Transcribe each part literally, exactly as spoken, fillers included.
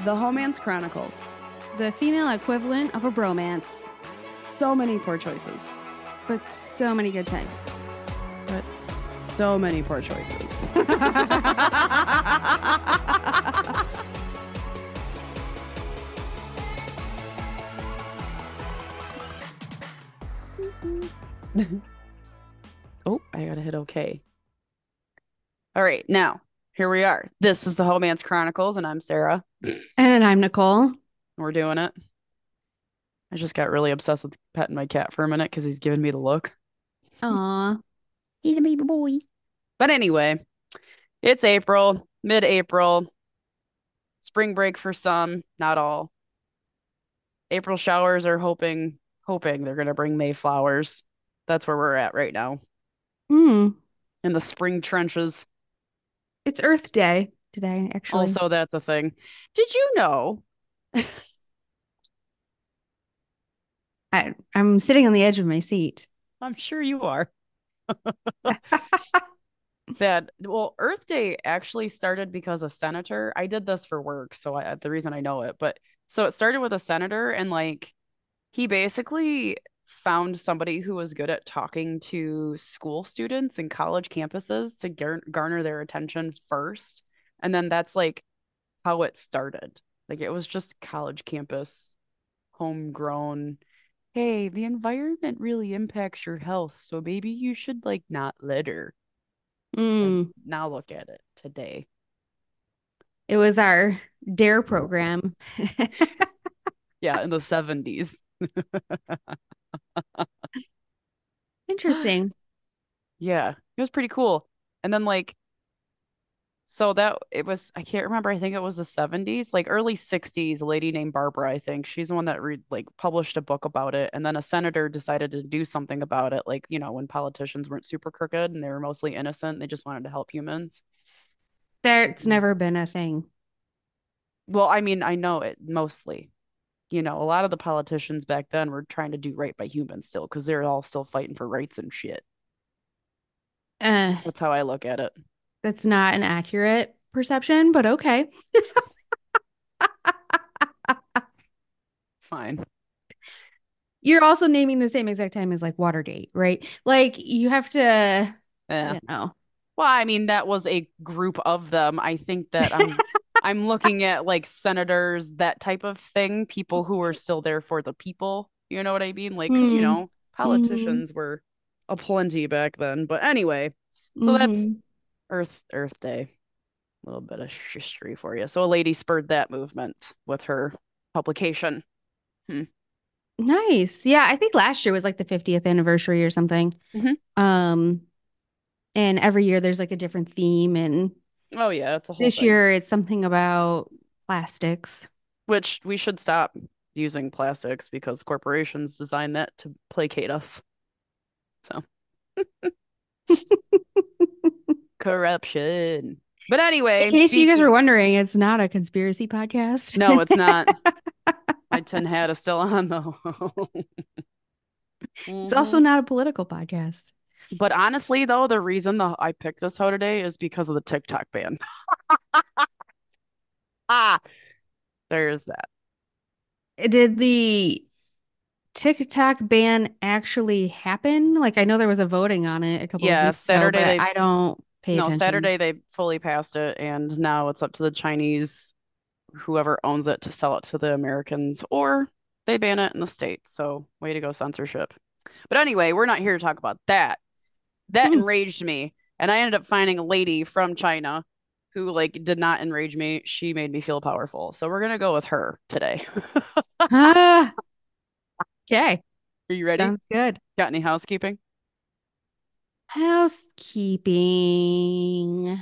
The Homance Chronicles. The female equivalent of a bromance. So many poor choices. But so many good times. But so many poor choices. Oh, I gotta hit OK. All right, now, here we are. This is the Homance Chronicles, and I'm Sarah. And I'm Nicole. We're doing it. I just got really obsessed with petting my cat for a minute because he's giving me the look. Aw. He's a baby boy. But anyway, it's April, mid-April. Spring break for some, not all. April showers are hoping, hoping they're gonna bring May flowers. That's where we're at right now. Hmm. In the spring trenches. It's Earth Day today, actually. Also, that's a thing. Did you know? I, I'm sitting on the edge of my seat. I'm sure you are. That, well, Earth Day actually started because a senator, I did this for work, so I, the reason I know it, but so it started with a senator, and like he basically found somebody who was good at talking to school students and college campuses to gar garner their attention first. And then that's like how it started. Like it was just college campus, homegrown. Hey, the environment really impacts your health, so maybe you should like not litter. And Mm. now look at it today. It was our DARE program. Yeah, in the seventies. Interesting. Yeah, it was pretty cool. And then like so that it was, I can't remember, I think it was the seventies, like early sixties, a lady named Barbara, I think. She's the one that read like published a book about it. And then a senator decided to do something about it, like, you know, when politicians weren't super crooked and they were mostly innocent, they just wanted to help humans. That's never been a thing. Well, I mean, I know it mostly. You know, a lot of the politicians back then were trying to do right by humans still because they're all still fighting for rights and shit. Uh, That's how I look at it. that's not an accurate perception, but okay. Fine. You're also naming the same exact time as like Watergate, right? Like you have to, Yeah. you know. Well, I mean, that was a group of them. I think that I'm I'm looking at like senators, that type of thing, people who are still there for the people. You know what I mean? Like, because, you Hmm. know, Hmm. politicians were aplenty back then. But anyway, so that's Hmm. Earth Earth Day. A little bit of history for you. So a lady spurred that movement with her publication. Hmm. Nice. Yeah, I think last year was like the fiftieth anniversary or something. Mhm. Um, and every year there's like a different theme, and Oh yeah, it's a whole this thing. year it's something about plastics. Which we should stop using plastics because corporations design that to placate us. So corruption. But In anyway, case you guys were speaking, wondering, it's not a conspiracy podcast. no, it's not. My tin hat is still on though. It's also hmm not a political podcast. But honestly, though, the reason the I picked this hoe today is because of the TikTok ban. Ah, there's that. Did the TikTok ban actually happen? Like, I know there was a voting on it a couple of Yeah, weeks ago, Saturday but they I don't pay no, attention. Saturday they fully passed it, and now it's up to the Chinese, whoever owns it, to sell it to the Americans, or they ban it in the States. So, way to go, censorship. But anyway, we're not here to talk about that. That Hmm. enraged me. And I ended up finding a lady from China who like did not enrage me. She made me feel powerful. So we're gonna go with her today. Ah, okay. Are you ready? Sounds good. Got any housekeeping? Housekeeping.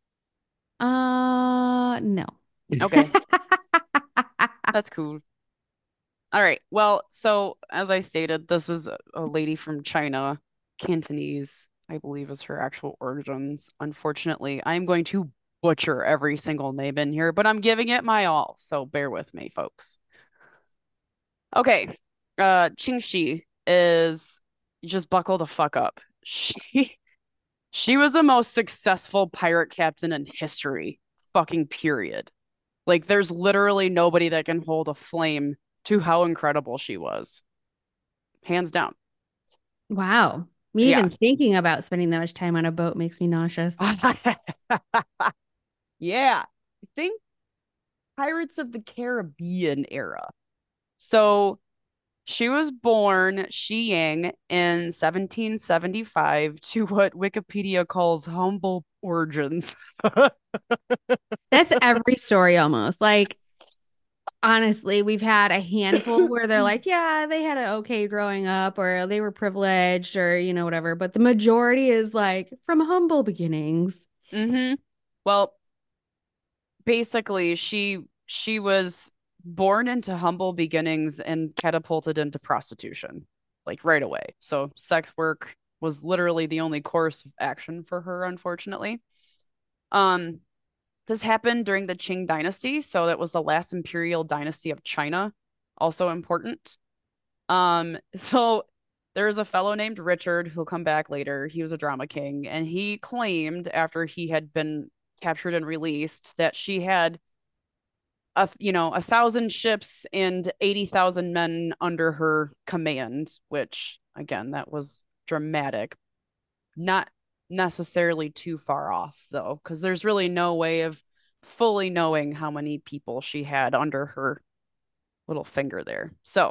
Uh, no. Okay, that's cool. All right. Well, so as I stated, this is a a lady from China. Cantonese, I believe, is her actual origins. Unfortunately, I'm going to butcher every single name in here, but I'm giving it my all. So bear with me, folks. Okay. Uh, Qingxi is, just buckle the fuck up. She she was the most successful pirate captain in history. Fucking period. Like there's literally nobody that can hold a flame to how incredible she was. Hands down. Wow. Me Yeah. even thinking about spending that much time on a boat makes me nauseous. Yeah. I think Pirates of the Caribbean era. So she was born Shi Yang in seventeen seventy-five to what Wikipedia calls humble origins. That's every story almost. Like, honestly, we've had a handful where they're like, yeah, they had it okay growing up, or they were privileged, or, you know, whatever. But the majority is like from humble beginnings. hmm Well, basically, she she was born into humble beginnings and catapulted into prostitution, like right away. So sex work was literally the only course of action for her, unfortunately. Um, This happened during the Qing dynasty, so that was the last imperial dynasty of China, also important. Um, so there's a fellow named Richard who'll come back later. He was a drama king, and he claimed after he had been captured and released that she had a you know a thousand ships and eighty thousand men under her command, which again that was dramatic, not necessarily too far off though, because there's really no way of fully knowing how many people she had under her little finger there. So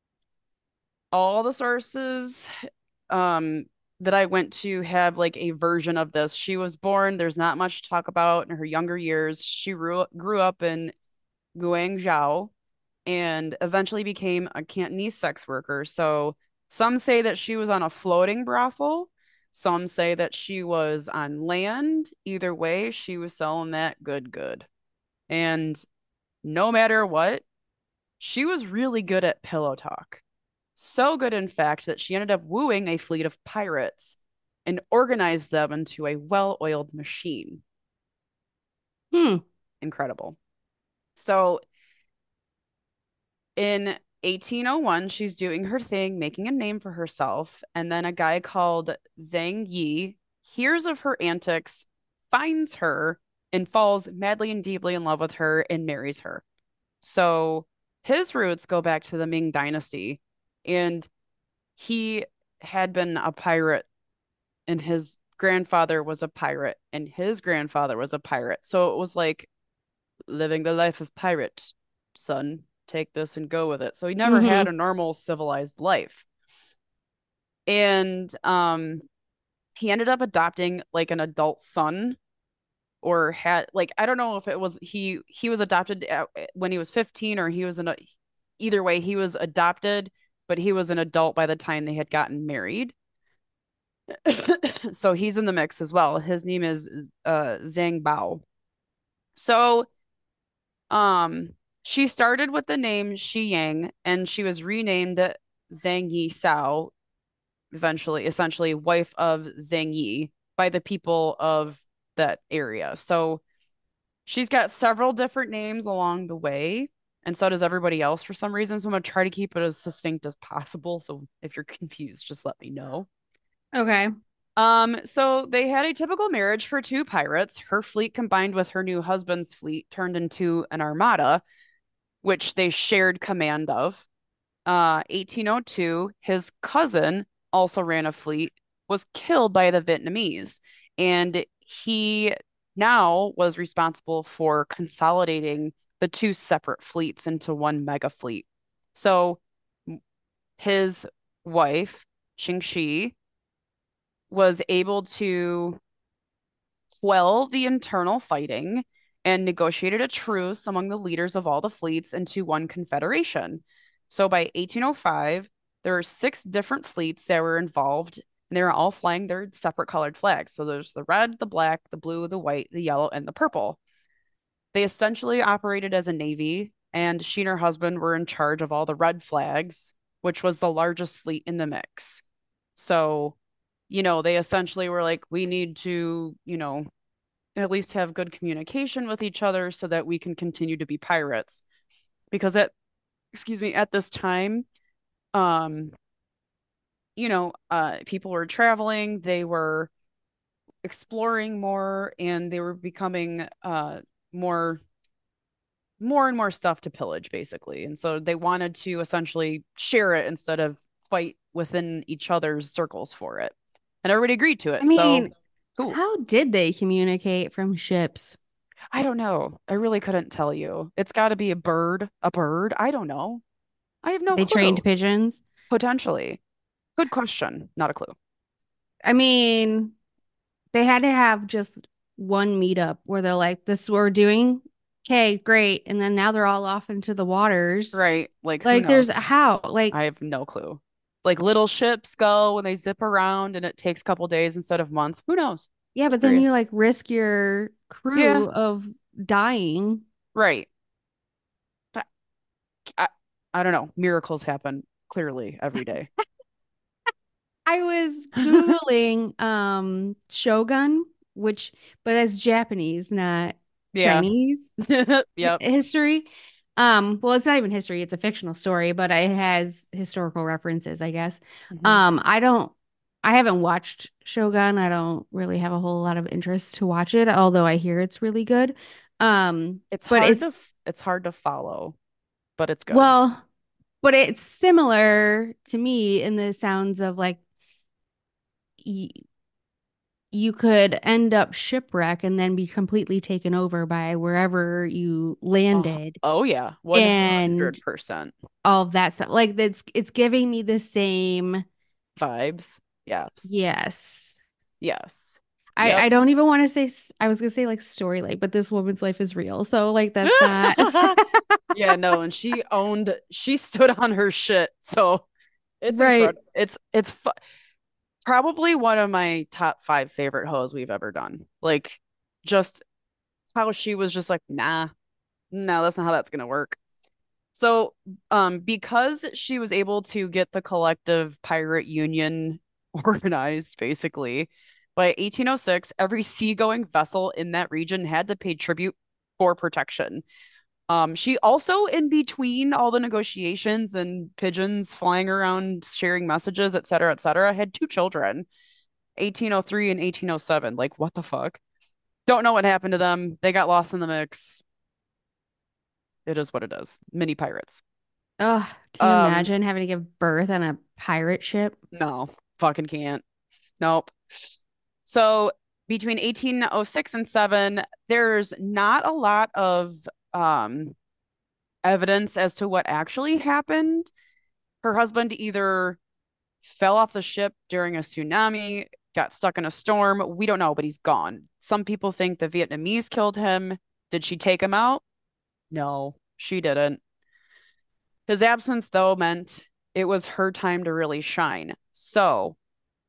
all the sources um that I went to have like a version of this. She was born, there's not much to talk about in her younger years. She grew, grew up in Guangzhou and eventually became a Cantonese sex worker. So some say that she was on a floating brothel. Some say that she was on land. Either way, she was selling that good, good. And no matter what, she was really good at pillow talk. So good, in fact, that she ended up wooing a fleet of pirates and organized them into a well oiled machine. Hmm. Incredible. So in eighteen oh one, she's doing her thing, making a name for herself. And then a guy called Zhang Yi hears of her antics, finds her, and falls madly and deeply in love with her and marries her. So his roots go back to the Ming Dynasty. And he had been a pirate, and his grandfather was a pirate, and his grandfather was a pirate. So it was like living the life of pirate, son. Take this and go with it. So he never had Mm-hmm. a normal civilized life. And um he ended up adopting like an adult son, or had like I don't know if it was he he was adopted at, when he was fifteen, or he was an either way he was adopted, but he was an adult by the time they had gotten married. So he's in the mix as well. His name is uh Zhang Bao. So Um, she started with the name Shi Yang and she was renamed Zhang Yi Sao, eventually, essentially wife of Zhang Yi by the people of that area. So she's got several different names along the way, and so does everybody else for some reason. So I'm gonna try to keep it as succinct as possible. So if you're confused, just let me know. Okay. Um, so they had a typical marriage for two pirates. Her fleet combined with her new husband's fleet turned into an armada, which they shared command of. Uh, eighteen oh two, his cousin also ran a fleet, was killed by the Vietnamese, and he now was responsible for consolidating the two separate fleets into one mega fleet. So his wife, Xing Shi, was able to quell the internal fighting and negotiated a truce among the leaders of all the fleets into one confederation. So by eighteen oh five, there were six different fleets that were involved, and they were all flying their separate colored flags. So there's the red, the black, the blue, the white, the yellow, and the purple. They essentially operated as a navy, and she and her husband were in charge of all the red flags, which was the largest fleet in the mix. So, you know, they essentially were like, we need to, you know, at least have good communication with each other so that we can continue to be pirates. Because at excuse me, at this time, um, you know, uh people were traveling, they were exploring more, and they were becoming uh more more and more stuff to pillage, basically. And so they wanted to essentially share it instead of fight within each other's circles for it. And everybody agreed to I it. So mean, cool. how did they communicate from ships? I don't know. I really couldn't tell you. It's got to be a bird, a bird. I don't know. I have no They trained clue. pigeons. Potentially. Good question. Not a clue. I mean, they had to have just one meetup where they're like, this is what we're doing. Okay, great. And then now they're all off into the waters. Right. Like, who Like, there's knows? how? Like, I have no clue. Like little ships go when they zip around and it takes a couple days instead of months. Who knows? yeah, but then you Curious. like risk your Yeah. crew of dying. Right. I, I, I don't know. Miracles happen clearly every day. I was Googling um Shogun, which but that's Japanese, not Yeah. Chinese hi- Yep. history. Um, well, it's not even history, it's a fictional story, but it has historical references, I guess. Mhm. Um, I don't I haven't watched Shogun. I don't really have a whole lot of interest to watch it, although I hear it's really good. Um, It's but hard to it's f- it's hard to follow, but it's good. well, but it's similar to me in the sounds of like y you could end up shipwreck and then be completely taken over by wherever you Oh, landed oh yeah, and one hundred percent all of that stuff. Like that's it's giving me the same vibes. Yes. yes. Yes. I Yep. I don't even want to say s- I was gonna say like story like, but this woman's life is real. So like that's not Yeah, no, and she owned she stood on her shit. So it's right. incredible. It's it's fu- probably one of my top five favorite hoes we've ever done. Like just how she was just like, nah, no, that's not how that's gonna work. So, um, because she was able to get the collective pirate union organized, basically, by eighteen oh six, every seagoing vessel in that region had to pay tribute for protection. Um, she also, in between all the negotiations and pigeons flying around, sharing messages, et cetera, et cetera, had two children, eighteen oh three and eighteen oh seven. Like, what the fuck? Don't know what happened to them. They got lost in the mix. It is what it is. Mini pirates. Ugh, can you Um, imagine having to give birth on a pirate ship? no, fucking can't. Nope. So between eighteen oh six and seven, there's not a lot of um evidence as to what actually happened. Her husband either fell off the ship during a tsunami, got stuck in a storm. We don't know, but he's gone. Some people think the Vietnamese killed him. Did she take him out? No, she didn't. His absence, though, meant it was her time to really shine. So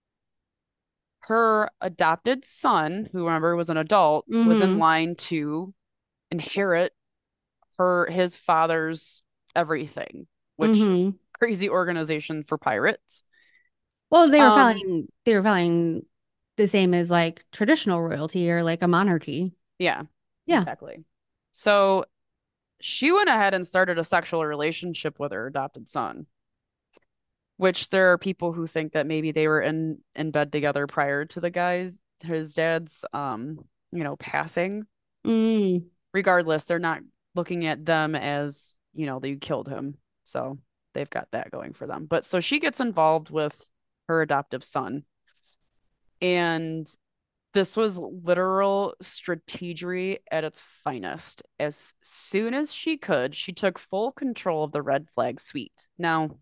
her adopted son, who remember was an adult, was in Mm-hmm. line to inherit her his father's everything, which Mm-hmm. crazy organization for pirates. Well, they were Um, following they were following the same as like traditional royalty or like a monarchy. yeah, Yeah. exactly. So she went ahead and started a sexual relationship with her adopted son, which there are people who think that maybe they were in in bed together prior to the guy's his dad's um, you know, passing. Mm. Regardless, they're not looking at them as, you know, they killed him. So they've got that going for them. But so she gets involved with her adoptive son. And this was literal strategery at its finest. As soon as she could, she took full control of the Red Flag Suite. Now,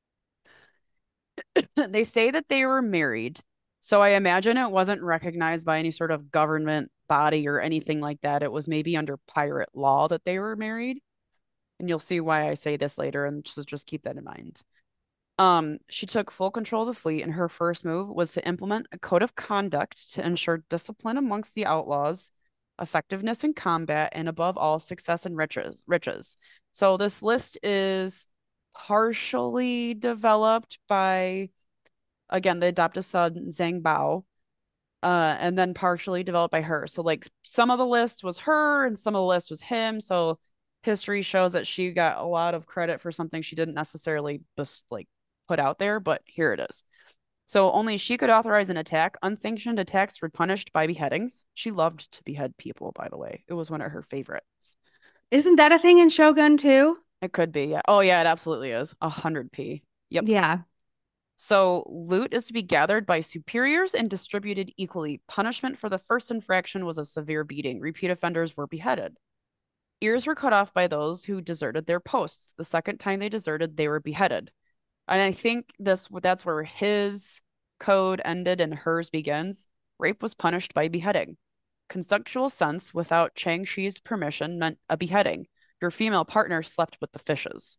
they say that they were married. So I imagine it wasn't recognized by any sort of government body or anything like that. It was maybe under pirate law that they were married. And you'll see why I say this later, and so just keep that in mind. Um, she took full control of the fleet, and her first move was to implement a code of conduct to ensure discipline amongst the outlaws, effectiveness in combat, and above all, success and riches. Riches. So this list is partially developed by, again, the adoptive son Zhang Bao, uh, and then partially developed by her. So like some of the list was her, and some of the list was him. So history shows that she got a lot of credit for something she didn't necessarily just like put out there, but here it is. So only she could authorize an attack. Unsanctioned attacks were punished by beheadings. She loved to behead people, by the way. It was one of her favorites. Isn't that a thing in Shogun too? It could be, yeah. Oh yeah, it absolutely is. A hundred P. Yep. Yeah. So loot is to be gathered by superiors and distributed equally. Punishment for the first infraction was a severe beating. Repeat offenders were beheaded. Ears were cut off by those who deserted their posts. The second time they deserted, they were beheaded. And I think this that's where his code ended and hers begins. Rape was punished by beheading. Consensual sense without Chang Shi's permission meant a beheading. Your female partner slept with the fishes.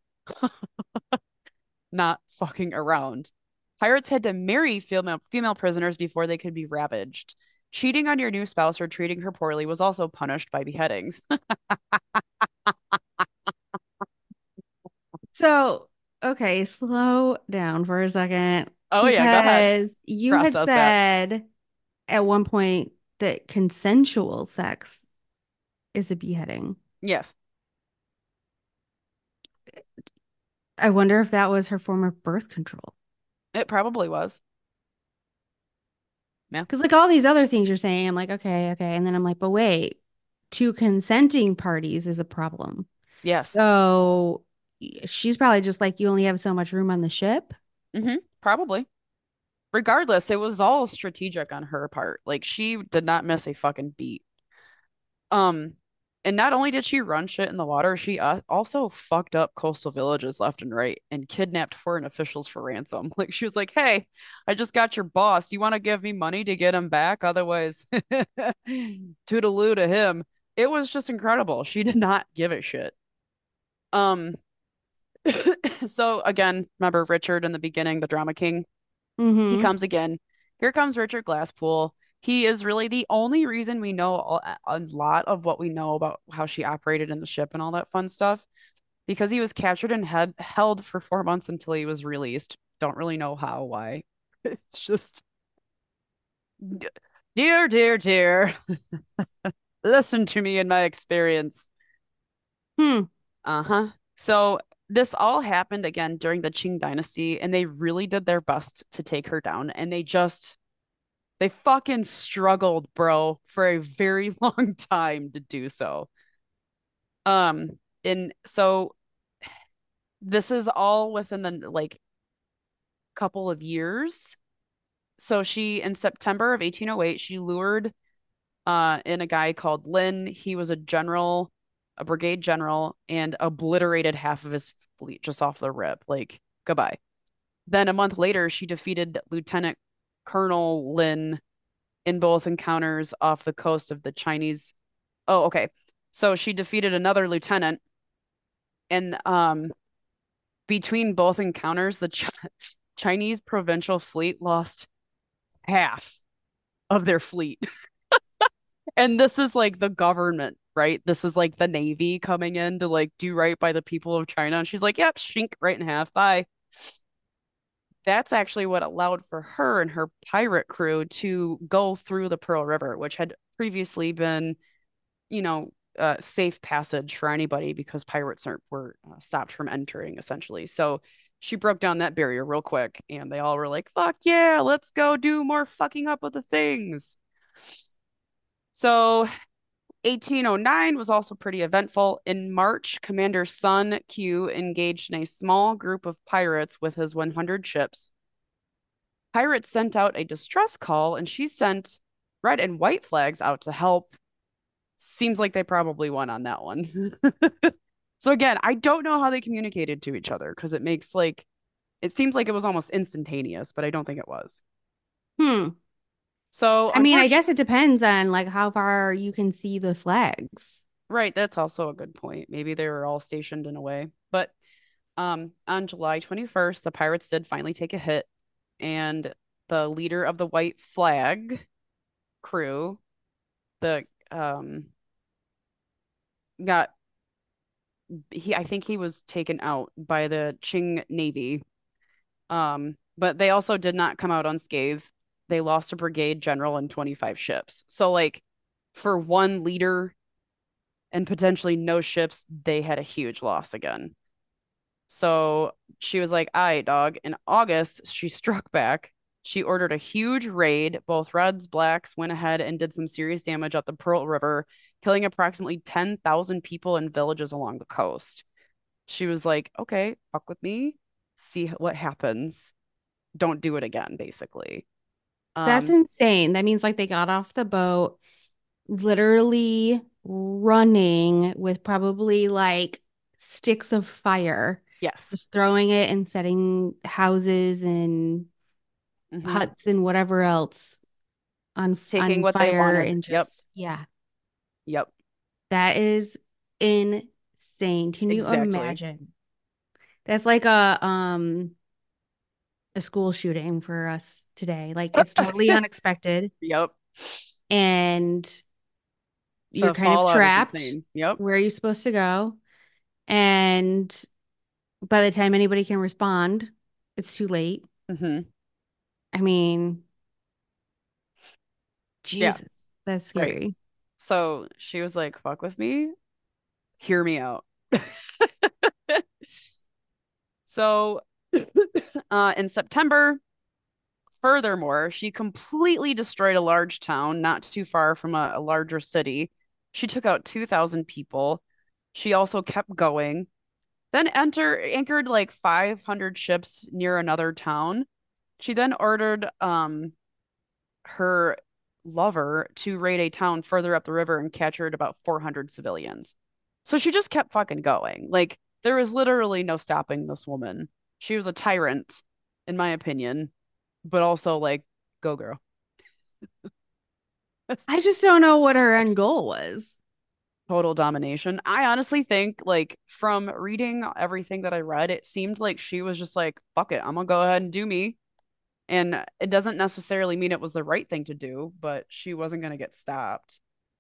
Not fucking around. Pirates had to marry female female prisoners before they could be ravaged. Cheating on your new spouse or treating her poorly was also punished by beheadings. So, okay, slow down for a second Oh yeah, go ahead. because you had Process that. said at one point that consensual sex is a beheading. Yes, I wonder if that was her form of birth control. it probably was. Yeah. Because, like, all these other things you're saying, I'm like, okay, okay. And then I'm like, but wait, two consenting parties is a problem. Yes. So she's probably just like, you only have so much room on the ship. Mm-hmm. Probably. Regardless, it was all strategic on her part. Like she did not miss a fucking beat. Um, and not only did she run shit in the water, she uh, also fucked up coastal villages left and right and kidnapped foreign officials for ransom. Like she was like, "Hey, I just got your boss. You want to give me money to get him back? Otherwise, toodaloo to him." It was just incredible. She did not give a shit. Um, so again, remember Richard in the beginning, the drama king? He Mm-hmm. comes again. Here comes Richard Glasspool. He is really the only reason we know a, a lot of what we know about how she operated in the ship and all that fun stuff because he was captured and had held for four months until he was released. Don't really know how, why. It's just dear, dear, dear. Listen to me in my experience. Hmm. Uh-huh. So this all happened again during the Qing dynasty, and they really did their best to take her down, and they just they fucking struggled, bro, for a very long time to do so. Um, and so this is all within the like couple of years. So she in September of eighteen oh eight, she lured uh in a guy called Lin. He was a general, a brigade general, and obliterated half of his fleet just off the rip. Like, goodbye. Then a month later, she defeated Lieutenant Colonel Lin in both encounters off the coast of the Chinese. Oh, okay. So she defeated another lieutenant, and um, between both encounters, the Ch- Chinese provincial fleet lost half of their fleet. And this is like the government, right? This is like the Navy coming in to like do right by the people of China. And she's like, yep, shink right in half. Bye. That's actually what allowed for her and her pirate crew to go through the Pearl River, which had previously been, you know, uh, safe passage for anybody because pirates aren't were uh, stopped from entering essentially. So she broke down that barrier real quick, and they all were like, "Fuck yeah, let's go do more fucking up of the things." So eighteen oh nine was also pretty eventful. In March, Commander Sun Q engaged in a small group of pirates with his one hundred ships. Pirates sent out a distress call, and she sent red and white flags out to help. Seems like they probably won on that one. So again, I don't know how they communicated to each other because it makes like it seems like it was almost instantaneous, but I don't think it was. Hmm. So I mean, I unfortunately, guess it depends on like how far you can see the flags. right, that's also a good point. Maybe they were all stationed in a way. But um on July twenty-first, the pirates did finally take a hit, and the leader of the White Flag crew, the um got he I think he was taken out by the Qing Navy. Um, but they also did not come out unscathed. They lost a brigade general and twenty-five ships. So like for one leader and potentially no ships, they had a huge loss again. So she was like, "All right, dog." In August, she struck back. She ordered a huge raid. Both Reds, Blacks went ahead and did some serious damage up the Pearl River, killing approximately ten thousand people in villages along the coast. She was like, okay, fuck with me, see what happens. Don't do it again, basically. That's Um, insane. That means like they got off the boat literally running with probably like sticks of fire, yes. just throwing it and setting houses and Hmm. huts and whatever else on Taking on what they fire wanted. and Yep. just yeah, Yep. that is insane. Can you Exactly. imagine? That's like a um a school shooting for us today. Like it's totally unexpected Yep. and you're The kind of fallout is trapped. insane. Yep. Where are you supposed to go? And by the time anybody can respond, it's too late. Hmm. I mean, Yeah. Jesus, that's Right. scary. So she was like, fuck with me. Hear me out. So uh, in September, furthermore, she completely destroyed a large town not too far from a, a larger city. She took out two thousand people. She also kept going. Then enter anchored like five hundred ships near another town. She then ordered um her lover to raid a town further up the river and captured about four hundred civilians. So she just kept fucking going. Like there was literally no stopping this woman. She was a tyrant, in my opinion, but also like, go girl. I just don't know what her end goal was. Total domination. I honestly think, like, from reading everything that I read, it seemed like she was just like, fuck it, I'm gonna go ahead and do me. And it doesn't necessarily mean it was the right thing to do, but she wasn't gonna get stopped.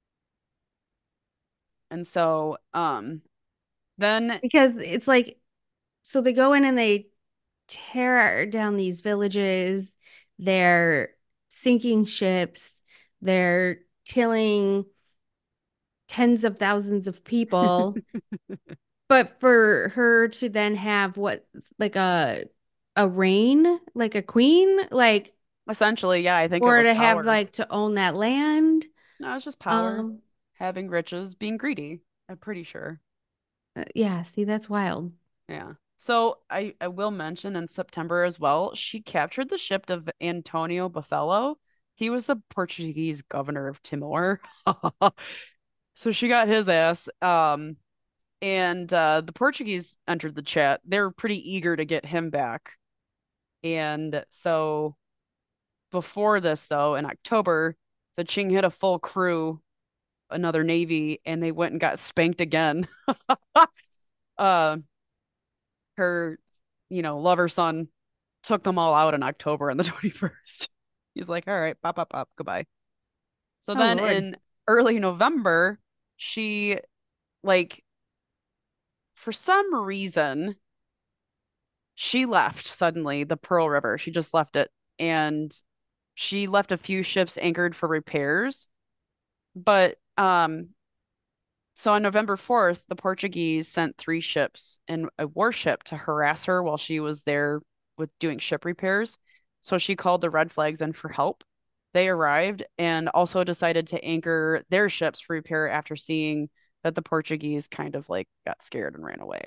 And so, um, then Because it's like, so they go in and they tear down these villages, they're sinking ships, they're killing tens of thousands of people. But for her to then have what, like a a reign, like a queen, like, essentially, yeah, I think it or was to have power. like to own that land. No, it's just power, Um, having riches, being greedy. I'm pretty sure. uh, yeah, see, that's wild. Yeah. So I, I will mention in September as well, she captured the ship of Antonio Botelho. He was the Portuguese governor of Timor. So she got his ass. Um, and uh, the Portuguese entered the chat. They were pretty eager to get him back. And so before this, though, in October, the Qing hit a full crew, another navy, and they went and got spanked again. uh, her, you know, lover son took them all out in October on the twenty-first. He's like, all right, pop, pop, pop, goodbye. So Oh then Lord. in early November, she, like, for some reason, she left suddenly the Pearl River. She just left it. And she left a few ships anchored for repairs. But um, so on November fourth, the Portuguese sent three ships and a warship to harass her while she was there with doing ship repairs. So she called the red flags in for help. They arrived and also decided to anchor their ships for repair after seeing that the Portuguese kind of like got scared and ran away.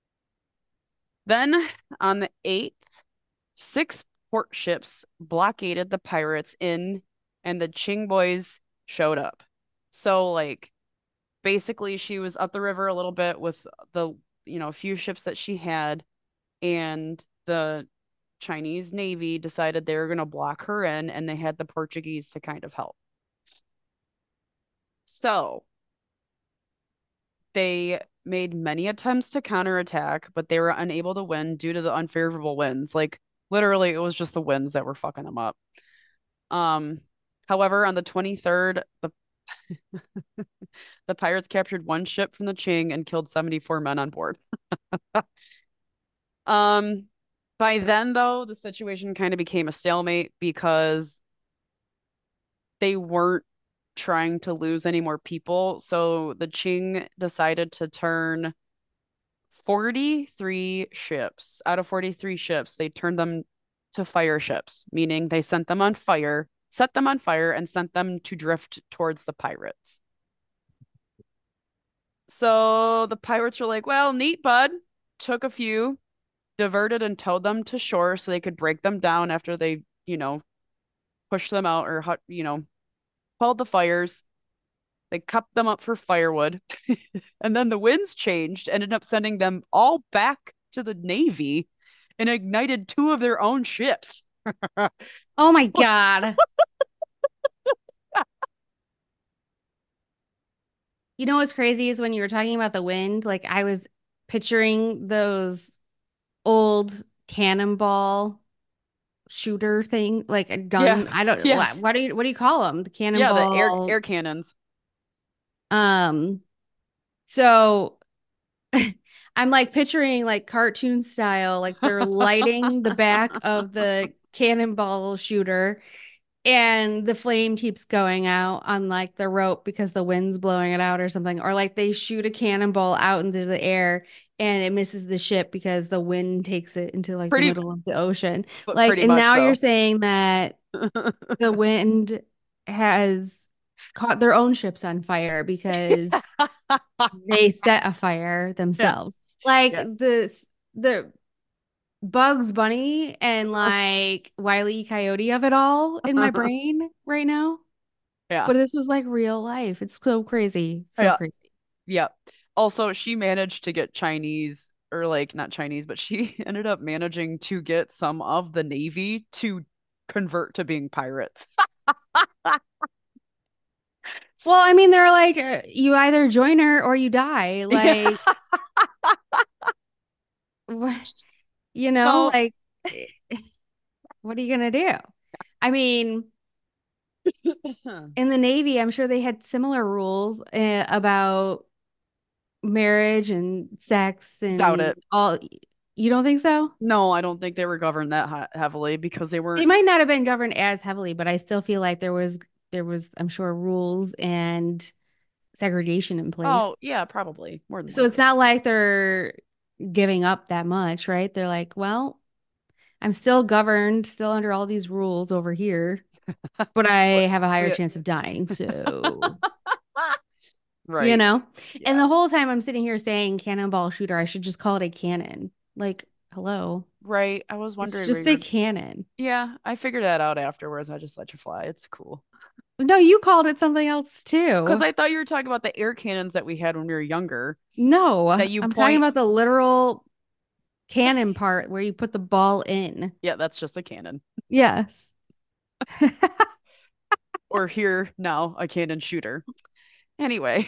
Then on the eighth, six port ships blockaded the pirates in, and the Ching boys showed up. So, like, basically, she was up the river a little bit with the, you know, few ships that she had, and the Chinese Navy decided they were going to block her in, and they had the Portuguese to kind of help. So, they made many attempts to counterattack, but they were unable to win due to the unfavorable winds. Like, literally, it was just the winds that were fucking them up. Um, however, on the twenty-third, the the pirates captured one ship from the Qing and killed seventy-four men on board. Um, by then, though, the situation kind of became a stalemate because they weren't trying to lose any more people. So the Qing decided to turn forty-three ships out of forty-three ships, they turned them to fire ships, meaning they sent them on fire, set them on fire, and sent them to drift towards the pirates. So the pirates were like, well, neat, bud. Took a few, diverted and towed them to shore so they could break them down after they, you know, pushed them out or, you know, pulled the fires. They cupped them up for firewood. And then the winds changed, ended up sending them all back to the Navy and ignited two of their own ships. Oh my God. You know what's crazy is when you were talking about the wind, like I was picturing those old cannonball shooter thing, like a Yeah. gun. I don't what Yes. what do you what do you call them? The Yeah, the air cannonball. air cannons. Um, so I'm like picturing like cartoon style, like they're lighting the back of the cannonball shooter and the flame keeps going out on like the rope because the wind's blowing it out or something. Or like they shoot a cannonball out into the air and it misses the ship because the wind takes it into like the Pretty middle of the ocean. but Like, pretty and much now you're though. saying that the wind has caught their own ships on fire because they set a fire Yeah. themselves. Like Yeah. the the Bugs Bunny and like Wile E. Coyote of it all in my brain right now. Yeah. But this was like real life. It's so crazy. So Yeah. crazy. Yeah. Also, she managed to get Chinese or like not Chinese, but she ended up managing to get some of the Navy to convert to being pirates. Well, I mean, they're like, uh, you either join her or you die. Yeah. Like, what, you know, So like, eh, what are you gonna do? I mean, in the Navy, I'm sure they had similar rules uh, about marriage and sex doubt and it. all. You don't think so? No, I don't think they were governed that he- heavily because they They weren't. might not have been governed as heavily, but I still feel like there was there was, I'm sure, rules and segregation in place. Oh, yeah, probably more than So it's likely. not like they're giving up that much, right? They're like, well, I'm still governed, still under all these rules over here, but I But have a higher we, chance of dying. So, you right. know? And Yeah. the whole time I'm sitting here saying cannonball shooter, I should just call it a cannon. Like, hello. Right. I was It's wondering where just you a were. cannon. Yeah, I figured that out afterwards. I just let you fly. It's cool. No, you called it something else Because too. I thought you were talking about the air cannons that we had when we were younger No, that you I'm talking point. about the literal cannon part where you put the ball in. Yeah, that's just a cannon. Yes. Or here now, a cannon shooter. Anyway,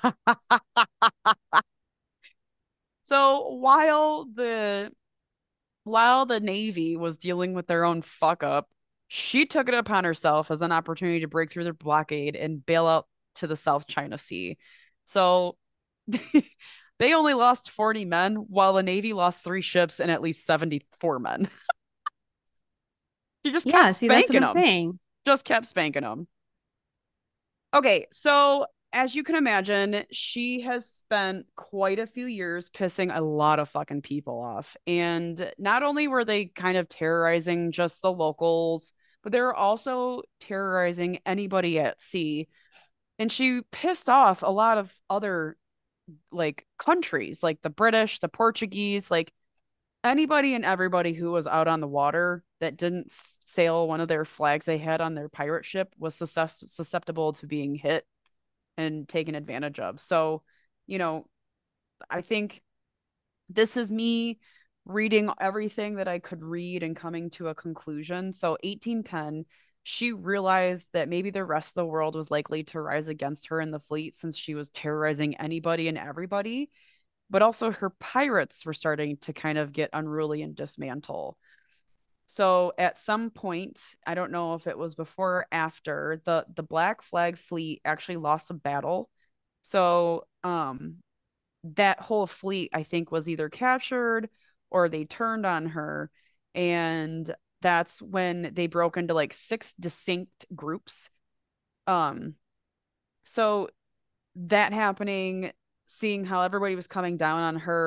so while the while the Navy was dealing with their own fuck up, she took it upon herself as an opportunity to break through their blockade and bail out to the South China Sea. So they only lost forty men, while the Navy lost three ships and at least seventy-four men. She just kept Yeah, see, that's what spanking I'm them, saying. just kept spanking them. Okay, so as you can imagine, she has spent quite a few years pissing a lot of fucking people off. And not only were they kind of terrorizing just the locals, but they were also terrorizing anybody at sea. And she pissed off a lot of other like countries, like the British, the Portuguese, like anybody and everybody who was out on the water that didn't sail one of their flags they had on their pirate ship was susceptible to being hit and taken advantage of. So, you know, I think this is me reading everything that I could read and coming to a conclusion. So, eighteen ten, she realized that maybe the rest of the world was likely to rise against her in the fleet since she was terrorizing anybody and everybody. But also, her pirates were starting to kind of get unruly and dismantle. So at some point, I don't know if it was before or after, the the Black Flag fleet actually lost a battle. So um that whole fleet I think was either captured or they turned on her, and that's when they broke into like six distinct groups. Um so that happening, seeing how everybody was coming down on her,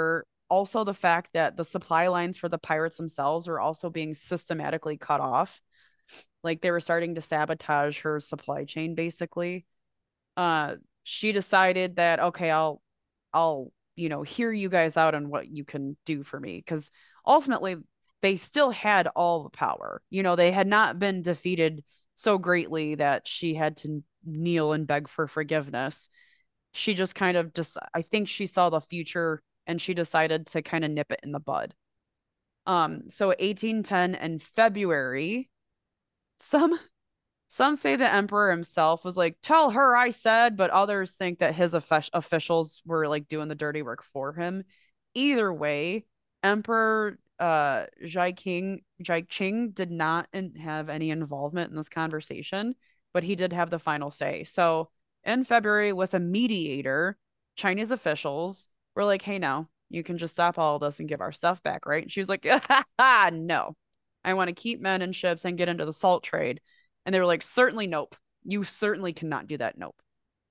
also the fact that the supply lines for the pirates themselves were also being systematically cut off. Like they were starting to sabotage her supply chain, basically. Uh, she decided that, okay, I'll, I'll, you know, hear you guys out on what you can do for me. Cause ultimately they still had all the power. You know, they had not been defeated so greatly that she had to kneel and beg for forgiveness. She just kind of just, I think she saw the future and she decided to kind of nip it in the bud. Um, so eighteen ten in February, some some say the emperor himself was like, "Tell her I said," but others think that his offic- officials were like doing the dirty work for him. Either way, Emperor uh Jai King Jai Qing did not in- have any involvement in this conversation, but he did have the final say. So in February, with a mediator, Chinese officials were like, "Hey, now you can just stop all of this and give our stuff back, right?" And she was like, "No, I want to keep men and ships and get into the salt trade." And they were like, certainly nope. You certainly cannot do that. Nope.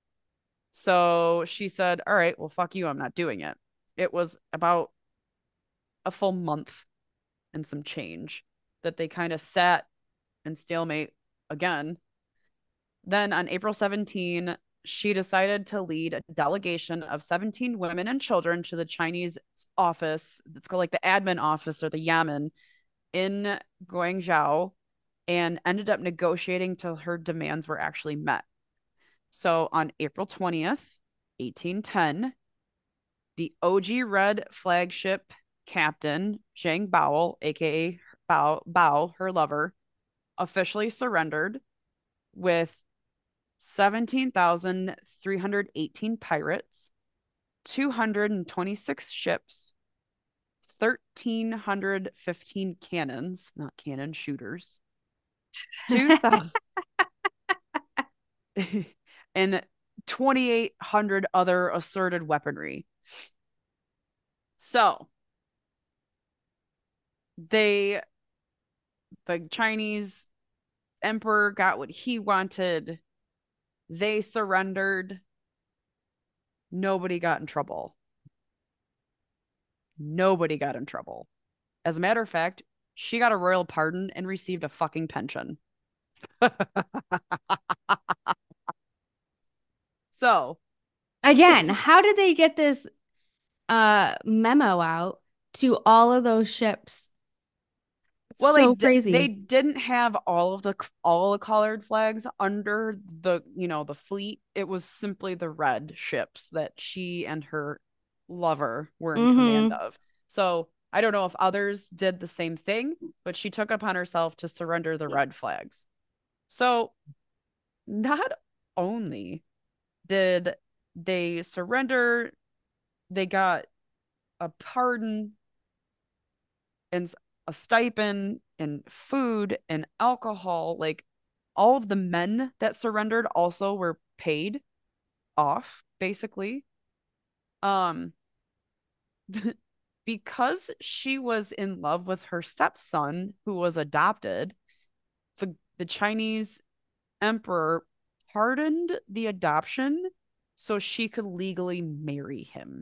So she said, all right, well, fuck you. I'm not doing it. It was about a full month and some change that they kind of sat in stalemate again. Then on April seventeenth, she decided to lead a delegation of seventeen women and children to the Chinese office. It's called like the admin office or the Yamen in Guangzhou, and ended up negotiating till her demands were actually met. So on April twentieth, eighteen ten, the O G Red flagship captain, Zhang Bao, aka Bao, Bao, her lover, officially surrendered with seventeen thousand three hundred eighteen pirates, two hundred twenty-six ships, one thousand three hundred fifteen cannons, not cannon shooters, two thousand and twenty-eight hundred other assorted weaponry. So they, the Chinese emperor got what he wanted. They surrendered. Nobody got in trouble. Nobody got in trouble. As a matter of fact, she got a royal pardon and received a fucking pension. So, Again, how did they get this uh memo out to all of those ships? It's well, they so d- they crazy. didn't have all of the all the colored flags under the, you know, the fleet. It was simply the red ships that she and her lover were in command Mm-hmm. of. So I don't know if others did the same thing, but she took upon herself to surrender the red flags. So not only did they surrender, they got a pardon and a stipend and food and alcohol. Like all of the men that surrendered also were paid off, basically. Um, because she was in love with her stepson, who was adopted, the, the Chinese emperor pardoned the adoption so she could legally marry him.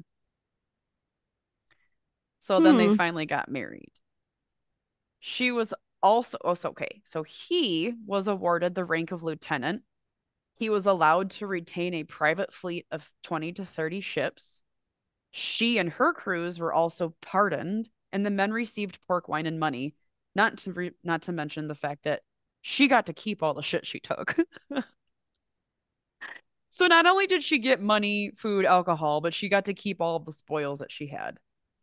So then they Hmm. finally got married. She was also, oh, so okay. So he was awarded the rank of lieutenant. He was allowed to retain a private fleet of twenty to thirty ships. She and her crews were also pardoned, and the men received pork wine and money, not to re- not to mention the fact that she got to keep all the shit she took. So not only did she get money, food, alcohol, but she got to keep all of the spoils that she had.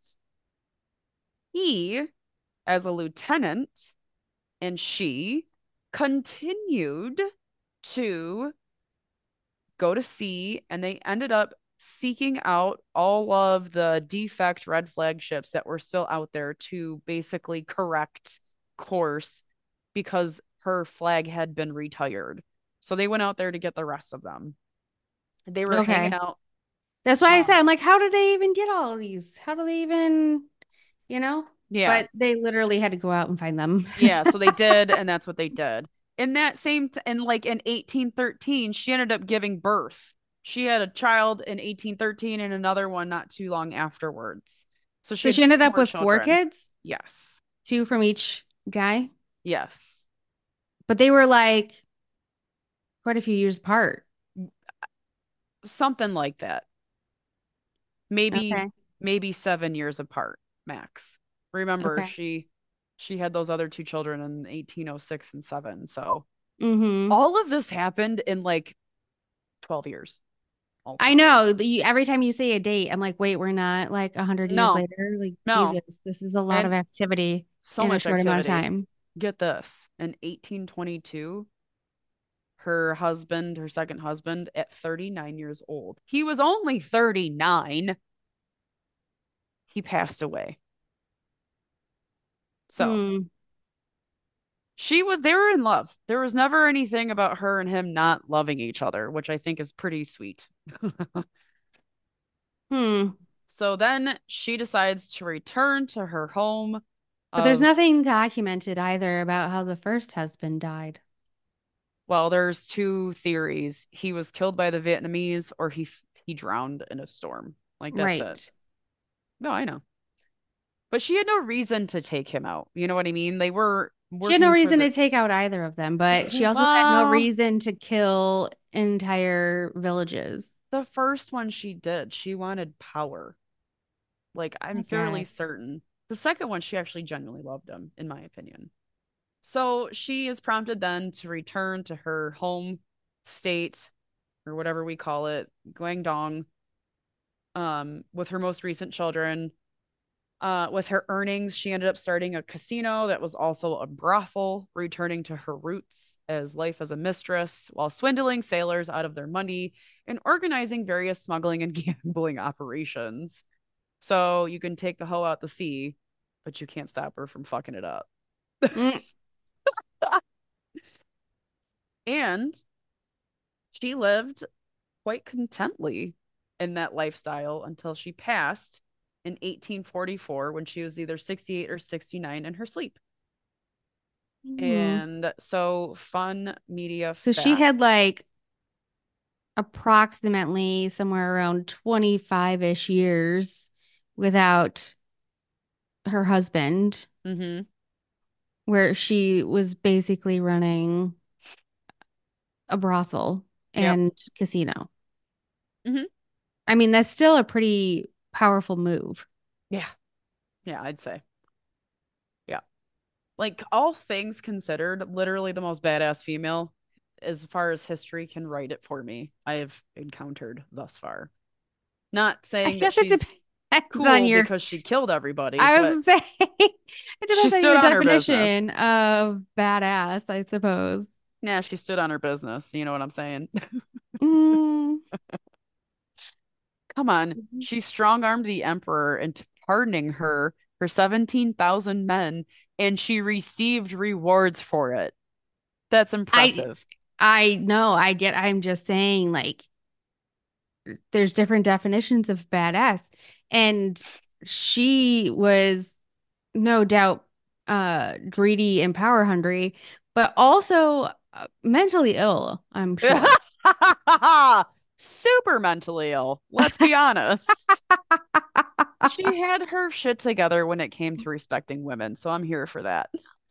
He, as a lieutenant, and she continued to go to sea, and they ended up seeking out all of the defect red flag ships that were still out there to basically correct course because her flag had been retired. So they went out there to get the rest of them. They were hanging Okay. out. That's why I said, Um, I'm like, how did they even get all of these? How do they even, you know? yeah, But they literally had to go out and find them. yeah. So they did, and that's what they did. In that same, t- in like in eighteen thirteen, she ended up giving birth. She had a child in eighteen thirteen and another one not too long afterwards. So she So had she two ended up more with four children. kids, Yes. two from each guy, Yes. but they were like quite a few years apart. Something like that. Maybe Okay. maybe seven years apart, max. Remember, Okay. she she had those other two children in eighteen oh six and seven. So Mm-hmm. all of this happened in like twelve years I ultimately. know. The, every time you say a date, I'm like, wait, we're not like a hundred years No, later. Like, no. Jesus, this is a lot of And activity so in a much short amount of activity. time. Get this. In eighteen twenty-two, her husband, her second husband, at thirty-nine years old, he was only thirty-nine. He passed away. So Hmm. she was, they were in love. There was never anything about her and him not loving each other, which I think is pretty sweet. Hmm. So then she decides to return to her home But there's of, nothing documented either about how the first husband died. well, there's two theories. He was killed by the Vietnamese or he he drowned in a storm. Like that's it. Right. No, I know. But she had no reason to take him out. You know what I mean? They were She had no working for reason the to take out either of them, but she also had no well, reason to kill entire villages, the first one she did. She wanted power. Like I I'm fairly guess. certain. The second one, she actually genuinely loved him, in my opinion. So she is prompted then to return to her home state or whatever we call it, Guangdong, um, with her most recent children. Uh, with her earnings, she ended up starting a casino that was also a brothel, returning to her roots as life as a mistress while swindling sailors out of their money and organizing various smuggling and gambling operations. So you can take the hoe out the sea, but you can't stop her from fucking it up. Mm, And she lived quite contently in that lifestyle until she passed in eighteen forty-four when she was either sixty-eight or sixty-nine in her sleep. mm. And so, fun media So she fact. had like approximately somewhere around twenty-five-ish years without her husband, Mm-hmm. where she was basically running a brothel Yep. and casino. Mm-hmm. I mean, that's still a pretty powerful move. Yeah. Yeah, I'd say. Yeah. Like, all things considered, literally the most badass female, as far as history can write it for me, I've encountered thus far. Not I saying that guess it she's depends on cool your, because she killed everybody, I was but gonna say, it she depends on stood your on her business. definition of badass, I suppose. Yeah, she stood on her business. You know what I'm saying? Mm. Come on. She strong armed the emperor into pardoning her for seventeen thousand men, and she received rewards for it. That's I impressive. I know, I get, I'm just saying, like, there's different definitions of badass. And she was no doubt uh greedy and power hungry, but also uh, mentally ill, I'm sure. Super mentally ill. Let's be honest. She had her shit together when it came to respecting women, so I'm here for that.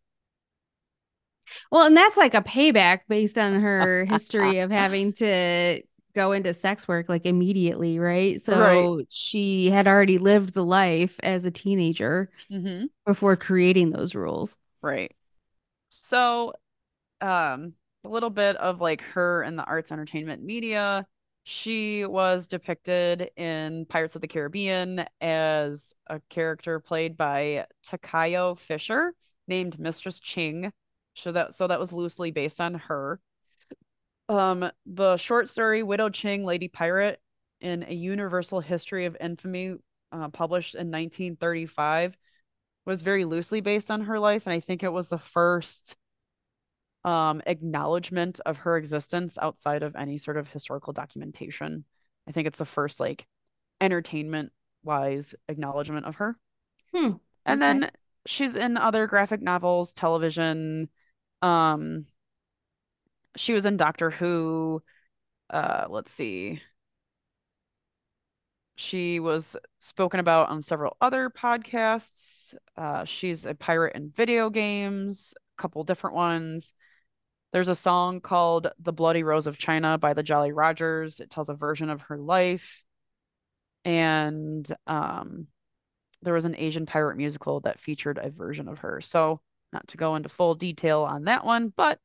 Well, and that's like a payback based on her history of having to go into sex work like immediately, right? Right. So she had already lived the life as a teenager Mm-hmm. before creating those rules. Right. So um a little bit of like her in the arts entertainment media. She was depicted in Pirates of the Caribbean as a character played by Takayo Fisher named Mistress Ching. So that so that was loosely based on her. Um the short story Widow Ching, Lady Pirate in a Universal History of Infamy uh, published in nineteen thirty-five was very loosely based on her life and I think it was the first um acknowledgement of her existence outside of any sort of historical documentation. I think it's the first like entertainment wise acknowledgement of her. Hmm. And Okay. then she's in other graphic novels, television. Um she was in Doctor Who. Uh let's see. She was spoken about on several other podcasts. Uh, she's a pirate in video games, a couple different ones. There's a song called The Bloody Rose of China by the Jolly Rogers. It tells a version of her life. And um, there was an Asian pirate musical that featured a version of her. So, not to go into full detail on that one, but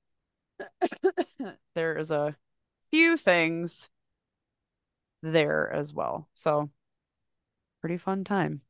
there is a few things there as well. So, pretty fun time.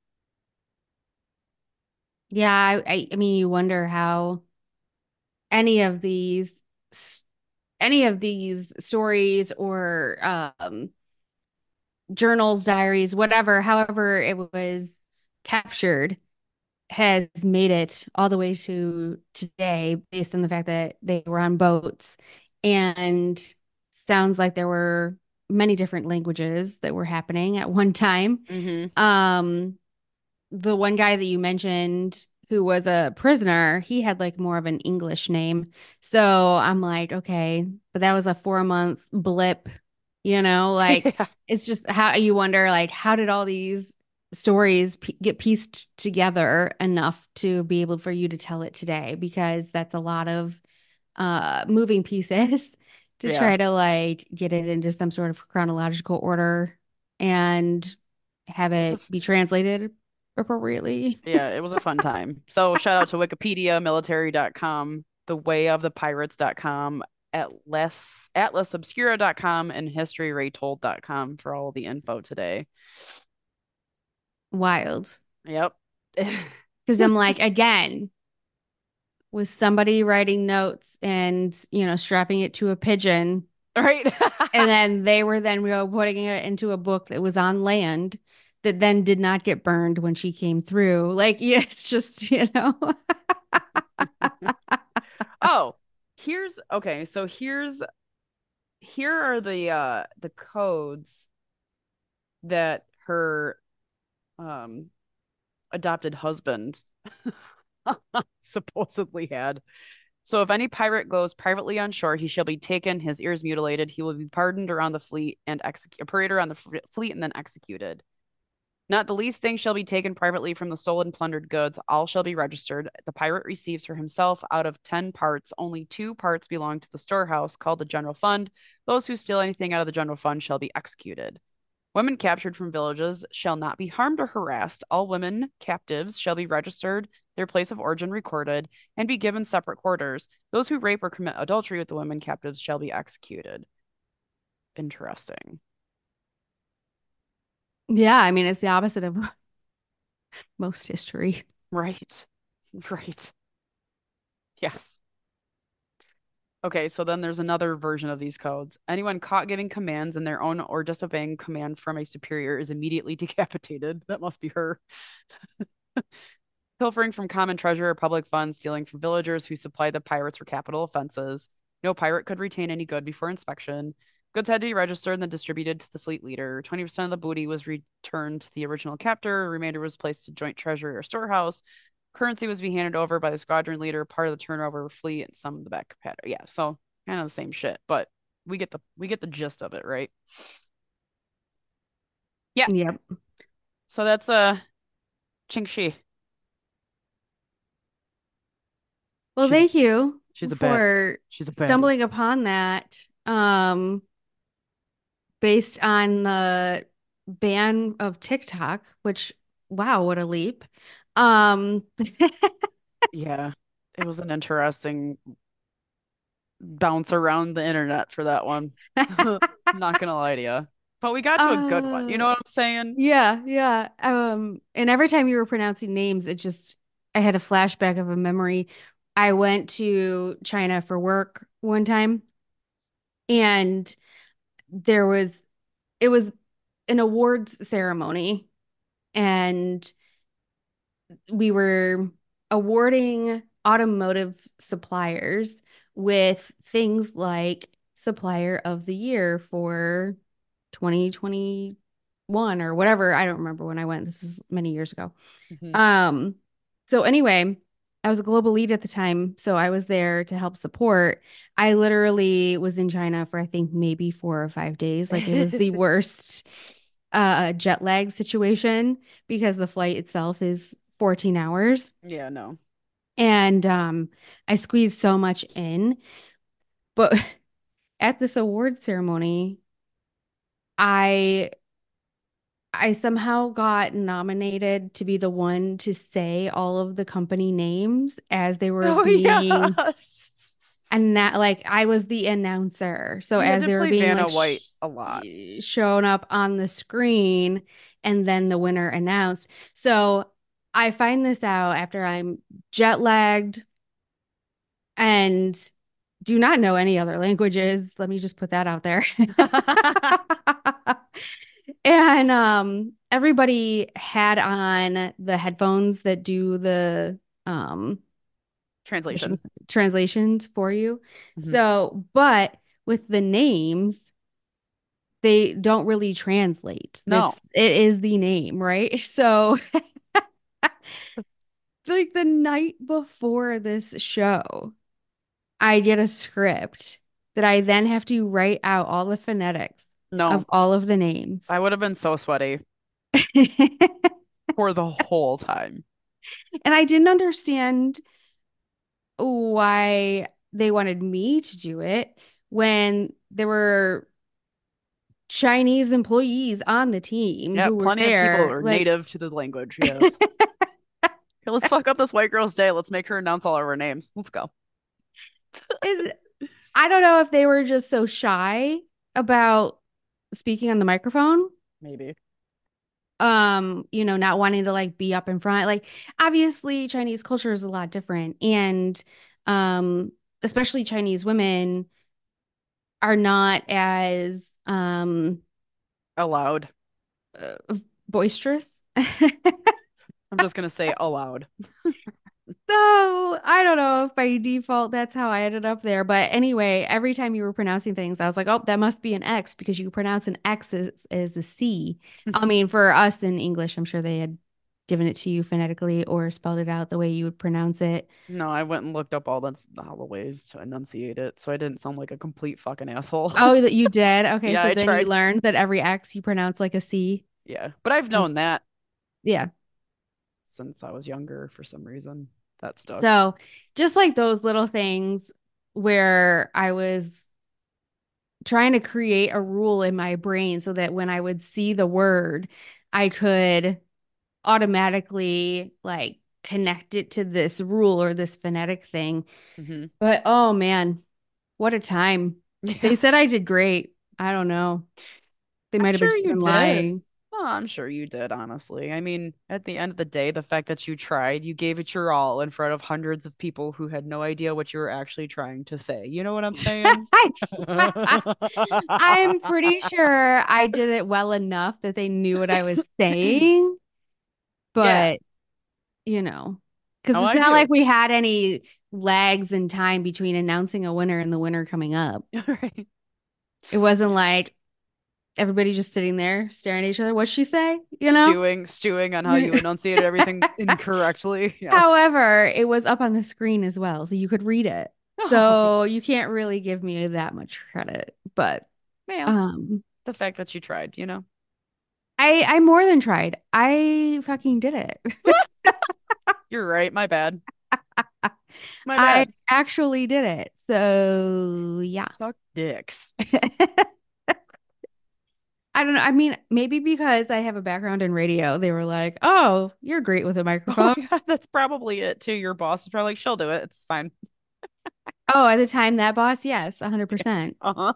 Yeah, I, I I mean, you wonder how any of these any of these stories or um journals, diaries, whatever, however it was captured has made it all the way to today based on the fact that they were on boats and sounds like there were many different languages that were happening at one time. Mm-hmm. Um, the one guy that you mentioned who was a prisoner, he had like more of an English name. So I'm like, okay, but that was a four month blip, you know, like Yeah. it's just how you wonder, like, how did all these stories p get pieced together enough to be able for you to tell it today? Because that's a lot of uh moving pieces to Yeah. try to like get it into some sort of chronological order and have It was a it f- be translated appropriately. yeah, it was a fun time. So shout out to Wikipedia, military dot com, the way of the pirates dot com, atlas atlas obscura dot com, and history retold dot com for all the info today. Wild. Yep. Because I'm like, again, was somebody writing notes and, you know, strapping it to a pigeon, Right. and then they were then, you know, putting it into a book that was on land that then did not get burned when she came through. Like, yeah, it's just, you know. Oh, here's okay, so here's here are the uh the codes that her um adopted husband supposedly had. So if any pirate goes privately on shore, he shall be taken, his ears mutilated, he will be pardoned around the fleet and executed, paraded around the fleet and then executed. Not the least thing shall be taken privately from the stolen plundered goods. All shall be registered. The pirate receives for himself out of ten parts, only two parts belong to the storehouse, called the general fund. Those who steal anything out of the general fund shall be executed. Women captured from villages shall not be harmed or harassed. All women captives shall be registered, their place of origin recorded, and be given separate quarters. Those who rape or commit adultery with the women captives shall be executed. Interesting. Yeah, I mean, it's the opposite of most history. Right. Right. Yes. Okay, so then there's another version of these codes. Anyone caught giving commands in their own or disobeying command from a superior is immediately decapitated. That must be her. Pilfering from common treasure or public funds, stealing from villagers who supplied the pirates for capital offenses. No pirate could retain any good before inspection. Goods had to be registered and then distributed to the fleet leader. twenty percent of the booty was returned to the original captor. The remainder was placed to joint treasury or storehouse. Currency was to be handed over by the squadron leader, part of the turnover of fleet, and some of the back pattern. Yeah, so kind of the same shit, but we get the we get the gist of it, right? Yeah. Yep. So that's uh Ching Shi. Well, She's a thank you she's a bad for she's a baddie. stumbling upon that. Um, based on the ban of TikTok, which, wow, what a leap. Um, Yeah. It was an interesting bounce around the internet for that one. Not gonna lie to you. But we got to a good one. You uh, know what I'm saying? yeah, yeah. Um, and every time you were pronouncing names, it just, I had a flashback of a memory. I went to China for work one time, and there was, it was an awards ceremony, and we were awarding automotive suppliers with things like supplier of the year for twenty twenty-one or whatever. I don't remember when I went. This was many years ago. Mhm. Um, so anyway, I was a global lead at the time, so I was there to help support. I literally was in China for I think maybe four or five days. Like it was the worst. uh, a jet lag situation because the flight itself is fourteen hours. Yeah, no. And um, I squeezed so much in. But at this award ceremony, I I somehow got nominated to be the one to say all of the company names as they were Oh being yes. and that like I was the announcer. So You had as to they were play being Vanna like White sh a lot. shown up on the screen and then the winner announced. So I find this out after I'm jet lagged and do not know any other languages. Let me just put that out there. And um everybody had on the headphones that do the um Translation. translations for you. Hmm. So, but with the names, they don't really translate. No. That's it is the name, right? So, like the night before this show, I get a script that I then have to write out all the phonetics of No. all of the names. I would have been so sweaty for the whole time. And I didn't understand why they wanted me to do it when there were Chinese employees on the team Yeah, who were plenty of people there. are Like, native to the language. Yes. Okay, let's fuck up this white girl's day. Let's make her announce all of her names. Let's go. it, I don't know if they were just so shy about speaking on the microphone. Maybe. Um, you know, not wanting to like be up in front. Like, obviously, Chinese culture is a lot different, and um, especially Chinese women are not as um Aloud. uh, boisterous. I'm just gonna say aloud. So I don't know if by default that's how I ended up there. But anyway, every time you were pronouncing things, I was like, oh, that must be an X because you pronounce an X as, as a C. I mean, for us in English, I'm sure they had given it to you phonetically or spelled it out the way you would pronounce it. No, I went and looked up all the, all the ways to enunciate it, so I didn't sound like a complete fucking asshole. Oh, that you did? Okay, Yeah, so I then you tried. learned that every X you pronounce like a C. Yeah, but I've Oh, known that yeah. since I was younger for some reason. That stuck. So just like those little things where I was trying to create a rule in my brain so that when I would see the word, I could automatically like connect it to this rule or this phonetic thing. Hmm. But oh man, what a time. They said Yes. I did great. I don't know. They I'm might have sure just you been did. lying. Oh, I'm sure you did, honestly. I mean, at the end of the day, the fact that you tried, you gave it your all in front of hundreds of people who had no idea what you were actually trying to say. You know what I'm saying? I'm pretty sure I did it well enough that they knew what I was saying, Yeah. but you know, because Oh, it's I not like do. we had any lags in time between announcing a winner and the winner coming up. Right. It wasn't like everybody just sitting there staring at each other. What'd she say? You know? Stewing, stewing on how you enunciated everything incorrectly. Yes. However, it was up on the screen as well, so you could read it. Oh, So you can't really give me that much credit. But man. um The fact that you tried, you know? I I more than tried. I fucking did it. You're right. My bad. My I bad. actually did it. So yeah. Suck dicks. I don't know. I mean, maybe because I have a background in radio, they were like, "Oh, you're great with a Oh microphone." yeah, that's probably it too. Your boss is probably like, she'll do it. It's fine. Oh, at the time, that boss, yes, one hundred percent. Uh-huh.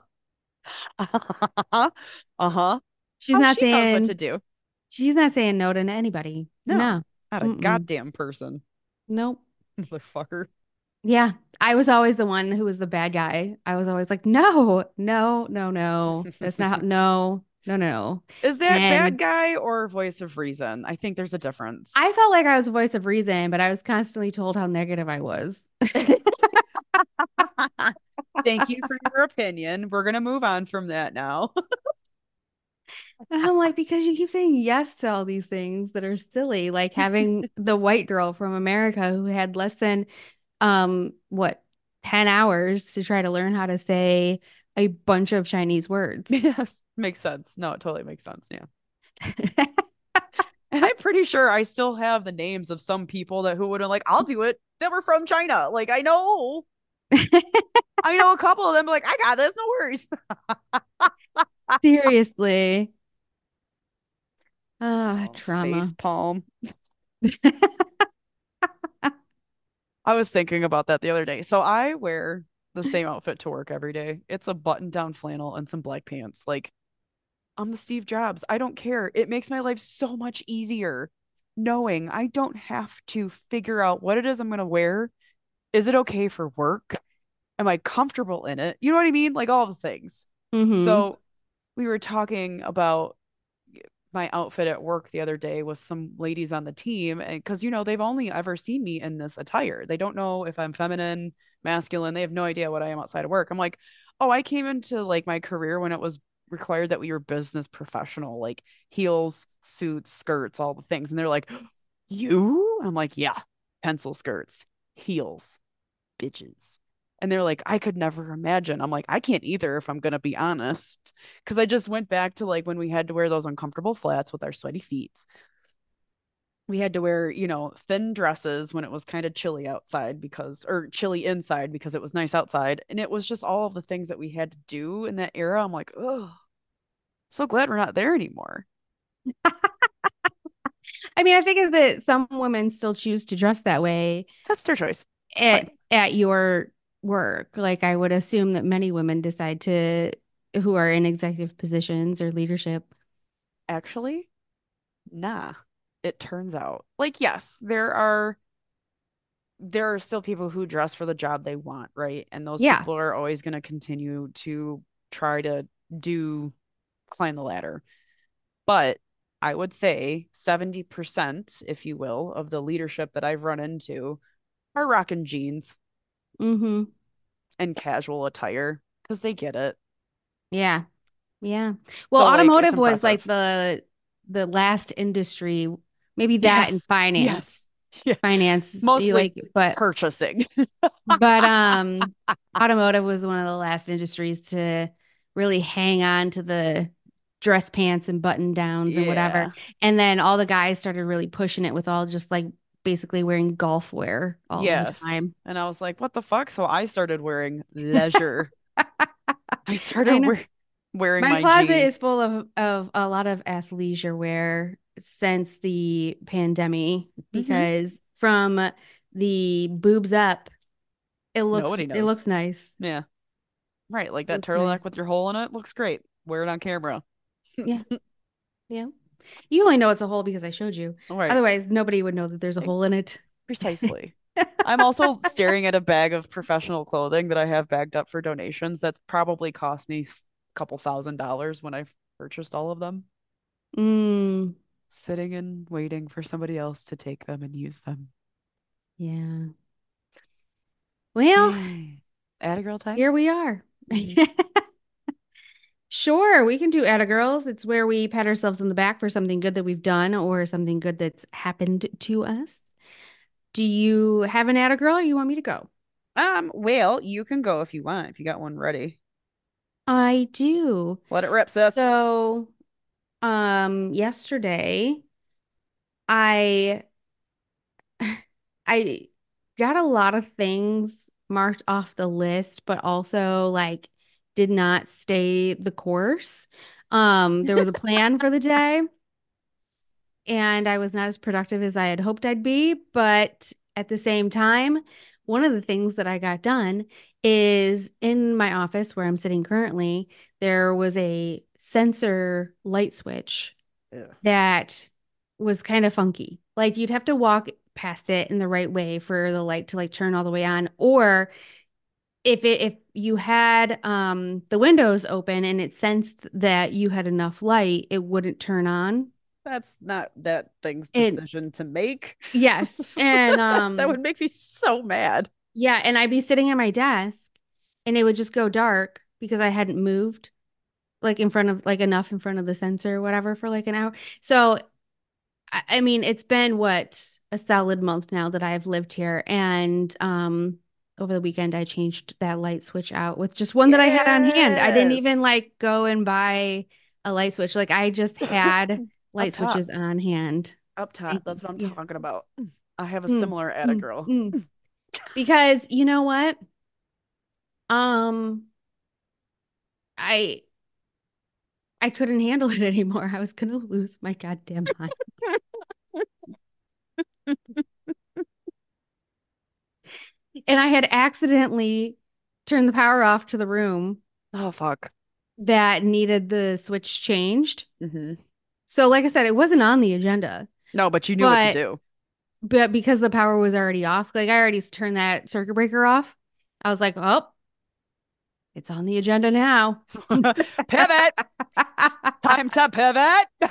Uh-huh. She's Oh, not she knows what to saying do. she's not saying no to anybody. No, No. not a Mm-mm. goddamn person. Nope. Motherfucker. Yeah. I was always the one who was the bad guy. I was always like, no, no, no, no. That's not, no, no, no. Is that bad And guy or voice of reason? I think there's a difference. I felt like I was a voice of reason, but I was constantly told how negative I was. Thank you for your opinion. We're gonna move on from that now. And I'm like, because you keep saying yes to all these things that are silly, like having the white girl from America who had less than um what ten hours to try to learn how to say a bunch of Chinese words. Yes, makes sense. No, it totally makes sense. Yeah. And I'm pretty sure I still have the names of some people that who would have like, I'll do it. That were from China. Like I know, I know a couple of them. Like I got this, no worries. Seriously. Ah, Oh, face trauma. palm. I was thinking about that the other day. So I wear the same outfit to work every day. It's a button down flannel and some black pants. Like I'm the Steve Jobs. I don't care. It makes my life so much easier knowing I don't have to figure out what it is I'm going to wear. Is it okay for work? Am I comfortable in it? You know what I mean? Like all the things. Mm-hmm. So we were talking about my outfit at work the other day with some ladies on the team, and because you know they've only ever seen me in this attire, they don't know if I'm feminine, masculine, they have no idea what I am outside of work. I'm like, oh, I came into like my career when it was required that we were business professional, like heels, suits, skirts, all the things. And they're like, you? I'm like, yeah, pencil skirts, heels, bitches. And they're like, I could never imagine. I'm like, I can't either, if I'm going to be honest. Cause I just went back to like when we had to wear those uncomfortable flats with our sweaty feet. We had to wear, you know, thin dresses when it was kind of chilly outside because, or chilly inside because it was nice outside. And it was just all of the things that we had to do in that era. I'm like, oh, so glad we're not there anymore. I mean, I think that some women still choose to dress that way That's their choice. It's fine. at at your work. Like I would assume that many women decide to who are in executive positions or leadership. Actually, nah, it turns out. Like, yes, there are there are still people who dress for the job they want, right? And those Yeah. people are always going to continue to try to do climb the ladder. But I would say seventy percent, if you will, of the leadership that I've run into are rocking jeans Mm-hmm. and casual attire because they get it. Yeah. Yeah. Well, So, like, it's automotive was like impressive. the the last industry, maybe that and Yes. finance. Yes. Yeah. Finance, you Mostly like, but purchasing. but um automotive was one of the last industries to really hang on to the dress pants and button downs and whatever. Yeah. And then all the guys started really pushing it with all just like basically wearing golf wear all the Yes. time. And I was like, what the fuck? So I started wearing leisure. I started I know. wear- wearing My my closet is jeans. full of of a lot of athleisure wear since the pandemic Hmm. because from the boobs up, it looks Nobody it knows. looks nice. Yeah. Right. Like It that looks turtleneck nice. with your hole in it looks great. Wear it on camera. Yeah, yeah. You only know it's a hole because I showed you. All right. Otherwise, nobody would know that there's a hole in it. Precisely. I'm also staring at a bag of professional clothing that I have bagged up for donations. That's probably cost me a couple thousand dollars when I purchased all of them. Mm, Sitting and waiting for somebody else to take them and use them. yeah. Well, Add a girl time? here we are. Mm-hmm. Sure, we can do Atta Girls. It's where we pat ourselves on the back for something good that we've done or something good that's happened to us. Do you have an Atta Girl or you want me to go? Um, well, you can go if you want, if you got one ready. I do. Let it rip, sis. So, um, yesterday I I got a lot of things marked off the list, but also like did not stay the course. Um, there was a plan for the day, and I was not as productive as I had hoped I'd be. But at the same time, one of the things that I got done is in my office where I'm sitting currently, there was a sensor light switch Yeah. that was kind of funky. Like you'd have to walk past it in the right way for the light to like turn all the way on. Or if it if you had um the windows open and it sensed that you had enough light, it wouldn't turn on. That's not that thing's And decision to make. yes. And That um would make me so mad. yeah, and I'd be sitting at my desk and it would just go dark because I hadn't moved like in front of like enough in front of the sensor or whatever for like an hour. So I, I mean, it's been what a solid month now that I've lived here, and um, over the weekend I changed that light switch out with just one that I had on hand. I didn't even Yes. like go and buy a light switch. Like I just had Up light top. switches on hand. Up top. Thank you. That's what I'm Yes. talking about. I have a Mm, similar at a mm, girl. mm. Because you know what? Um, I I couldn't handle it anymore. I was gonna lose my goddamn mind. And I had accidentally turned the power off to the room Oh fuck. that needed the switch changed. Hmm. So, like I said, it wasn't on the agenda, No, but you knew what to but do. but because the power was already off, like I already turned that circuit breaker off, I was like, oh, it's on the agenda now. Pivot. Time to pivot.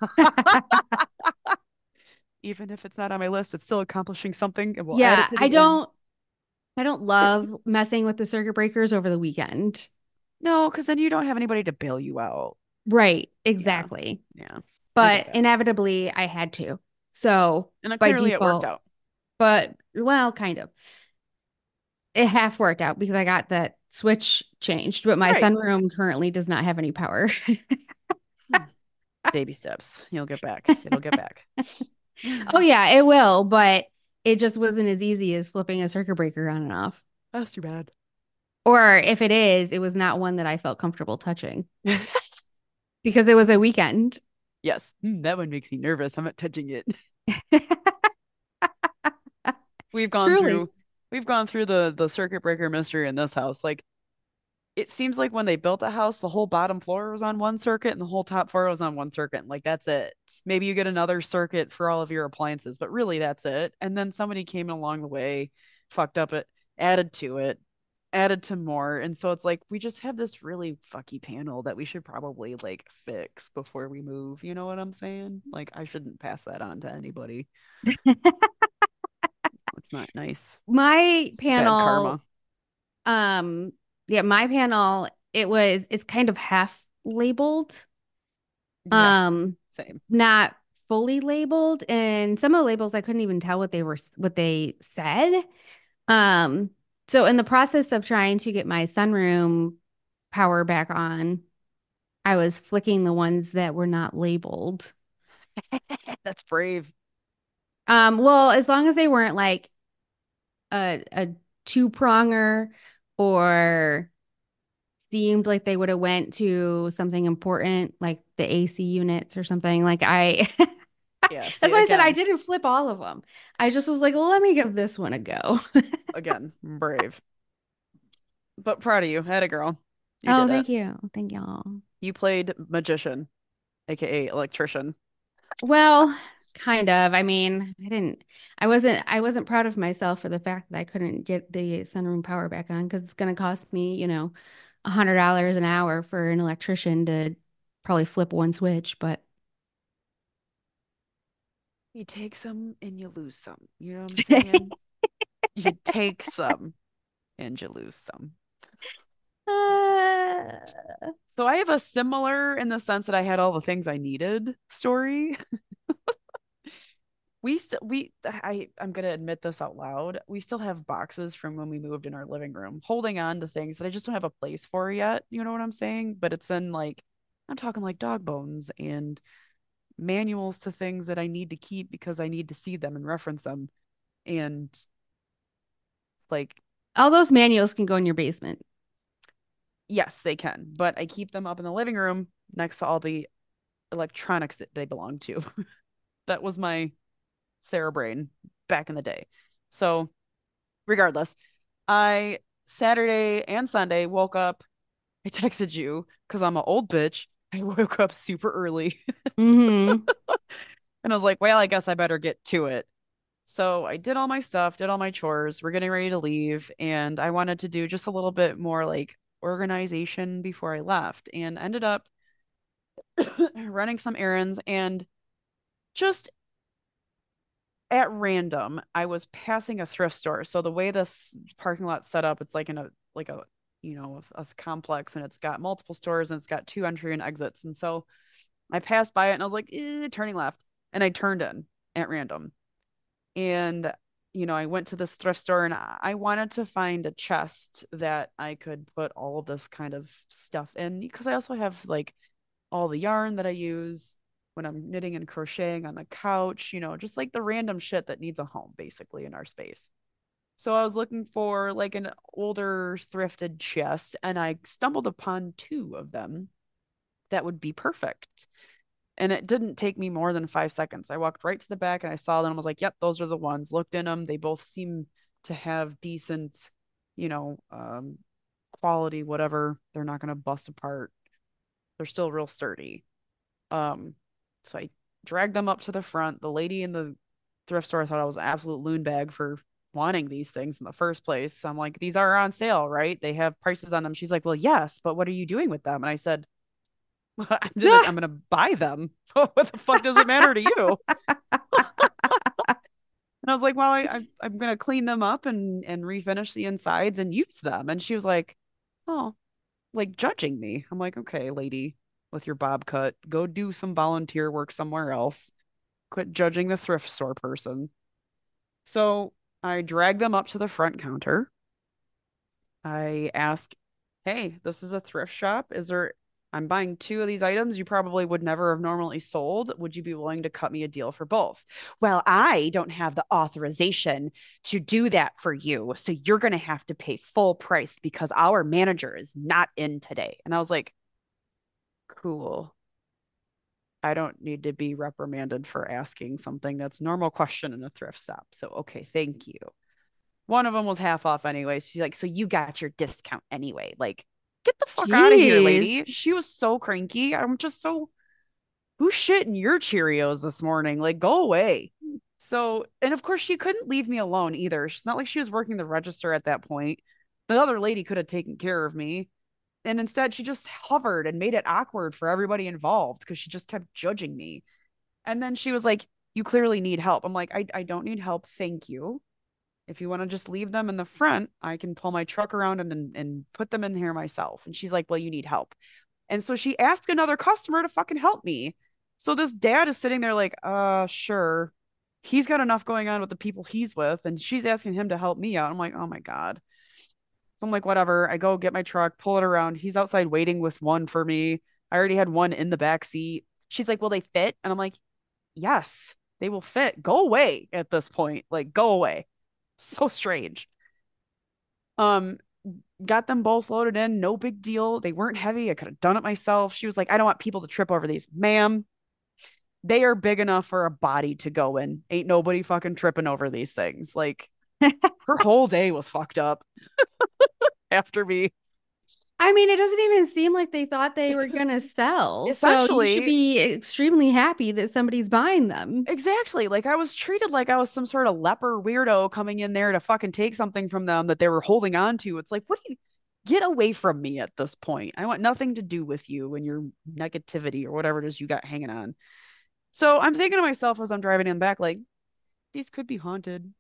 Even if it's not on my list, it's still accomplishing something and we'll add it Yeah, to I the end. don't I don't love messing with the circuit breakers over the weekend. No, because then you don't have anybody to bail you out. Right, Yeah. exactly. Yeah. I get But that. inevitably I had to. So And then by clearly it worked default, out. but well, kind of. It half worked out because I got that switch changed, but my Right. sunroom currently does not have any power. Hmm. Baby steps. You'll get back. It'll get back. Oh yeah, it will, but it just wasn't as easy as flipping a circuit breaker on and off. That's too bad. Or if it is, it was not one that I felt comfortable touching because it was a weekend. Yes. Mm, that one makes me nervous. I'm not touching it. We've gone Truly. through we've gone through the the circuit breaker mystery in this house. Like it seems like when they built the house, the whole bottom floor was on one circuit and the whole top floor was on one circuit. And like that's it. Maybe you get another circuit for all of your appliances, but really that's it. And then somebody came along the way, fucked up it, added to it, added to more. And so it's like we just have this really fucky panel that we should probably like fix before we move. You know what I'm saying? Like I shouldn't pass that on to anybody. It's not nice. My It's bad panel, karma. um, yeah, my panel, it was it's kind of half labeled. Yeah, Um, same. not fully labeled, and some of the labels I couldn't even tell what they were what they said. Um, so in the process of trying to get my sunroom power back on, I was flicking the ones that were not labeled. That's brave. Um, well, as long as they weren't like a a two pronger or seemed like they would have went to something important like the A C units or something. Like I Yeah, see That's why I said I again, didn't flip all of them. I just was like, well, let me give this one a go. again, brave. But proud of you. Had a girl. You Oh, did it. thank you. Thank y'all. You played magician, aka electrician. Well, kind of. I mean, I didn't I wasn't I wasn't proud of myself for the fact that I couldn't get the sunroom power back on because it's gonna cost me, you know, a hundred dollars an hour for an electrician to probably flip one switch, but You take some and you lose some. You know what I'm saying? You take some and you lose some. uh, So I have a similar in the sense that I had all the things I needed story. We still we I I'm gonna admit this out loud. We still have boxes from when we moved in our living room, holding on to things that I just don't have a place for yet. You know what I'm saying? But it's in like I'm talking like dog bones and manuals to things that I need to keep because I need to see them and reference them. And like, all those manuals can go in your basement. yes, they can, but I keep them up in the living room next to all the electronics that they belong to. That was my Sarah brain back in the day. So regardless, I Saturday and Sunday woke up. I texted you because I'm an old bitch. I woke up super early Mm-hmm. and I was like, well, I guess I better get to it. So I did all my stuff, did all my chores. We're getting ready to leave. And I wanted to do just a little bit more like organization before I left and ended up running some errands and just at random, I was passing a thrift store. So the way this parking lot's set up, it's like in a like a you know a, a complex, and it's got multiple stores and it's got two entry and exits. And so I passed by it and I was like, eh, turning left, and I turned in at random. And you know, I went to this thrift store and I wanted to find a chest that I could put all of this kind of stuff in because I also have like all the yarn that I use when I'm knitting and crocheting on the couch, you know, just like the random shit that needs a home basically in our space. So I was looking for like an older thrifted chest and I stumbled upon two of them that would be perfect. And it didn't take me more than five seconds. I walked right to the back and I saw them. I was like, yep, those are the ones. Looked in them. They both seem to have decent, you know, um, quality, whatever. They're not going to bust apart. They're still real sturdy. Um, so I dragged them up to the front. The lady in the thrift store thought I was an absolute loon bag for wanting these things in the first place. I'm like, these are on sale, right? They have prices on them. She's like, well, yes, but what are you doing with them? And I said, I'm gonna I'm gonna buy them. What the fuck does it matter to you? And I was like, well, I, I I'm gonna clean them up and and refinish the insides and use them. And she was like, oh, like judging me. I'm like, okay, lady, with your bob cut, go do some volunteer work somewhere else. Quit judging the thrift store person. So I dragged them up to the front counter. I ask, hey, this is a thrift shop. Is there, I'm buying two of these items you probably would never have normally sold. Would you be willing to cut me a deal for both? Well, I don't have the authorization to do that for you. So you're going to have to pay full price because our manager is not in today. And I was like, cool. I don't need to be reprimanded for asking something that's normal question in a thrift shop. So, okay, thank you. One of them was half off anyway. She's like, so you got your discount anyway. Like, get the fuck out of here, Jeez. lady. She was so cranky. I'm just so, who's shitting your Cheerios this morning? Like, go away. So, and of course, she couldn't leave me alone either. She's not like she was working the register at that point. The other lady could have taken care of me. And instead, she just hovered and made it awkward for everybody involved because she just kept judging me. And then she was like, you clearly need help. I'm like, I, I don't need help. Thank you. If you want to just leave them in the front, I can pull my truck around and, and, and put them in here myself. And she's like, well, you need help. And so she asked another customer to fucking help me. So this dad is sitting there like, uh, sure. He's got enough going on with the people he's with. And she's asking him to help me out. I'm like, oh my God. So I'm like, whatever. I go get my truck, pull it around. He's outside waiting with one for me. I already had one in the back seat. She's like, will they fit? And I'm like, yes, they will fit. Go away at this point. Like, go away. So strange. Um, got them both loaded in, no big deal. They weren't heavy. I could have done it myself. She was like, I don't want people to trip over these. Ma'am, they are big enough for a body to go in. Ain't nobody fucking tripping over these things. Like her whole day was fucked up after me. I mean, it doesn't even seem like they thought they were going to sell. So you should Essentially, be extremely happy that somebody's buying them. exactly. Like I was treated like I was some sort of leper weirdo coming in there to fucking take something from them that they were holding on to. It's like, what do you get away from me at this point? I want nothing to do with you and your negativity or whatever it is you got hanging on. So I'm thinking to myself as I'm driving in back, like, these could be haunted.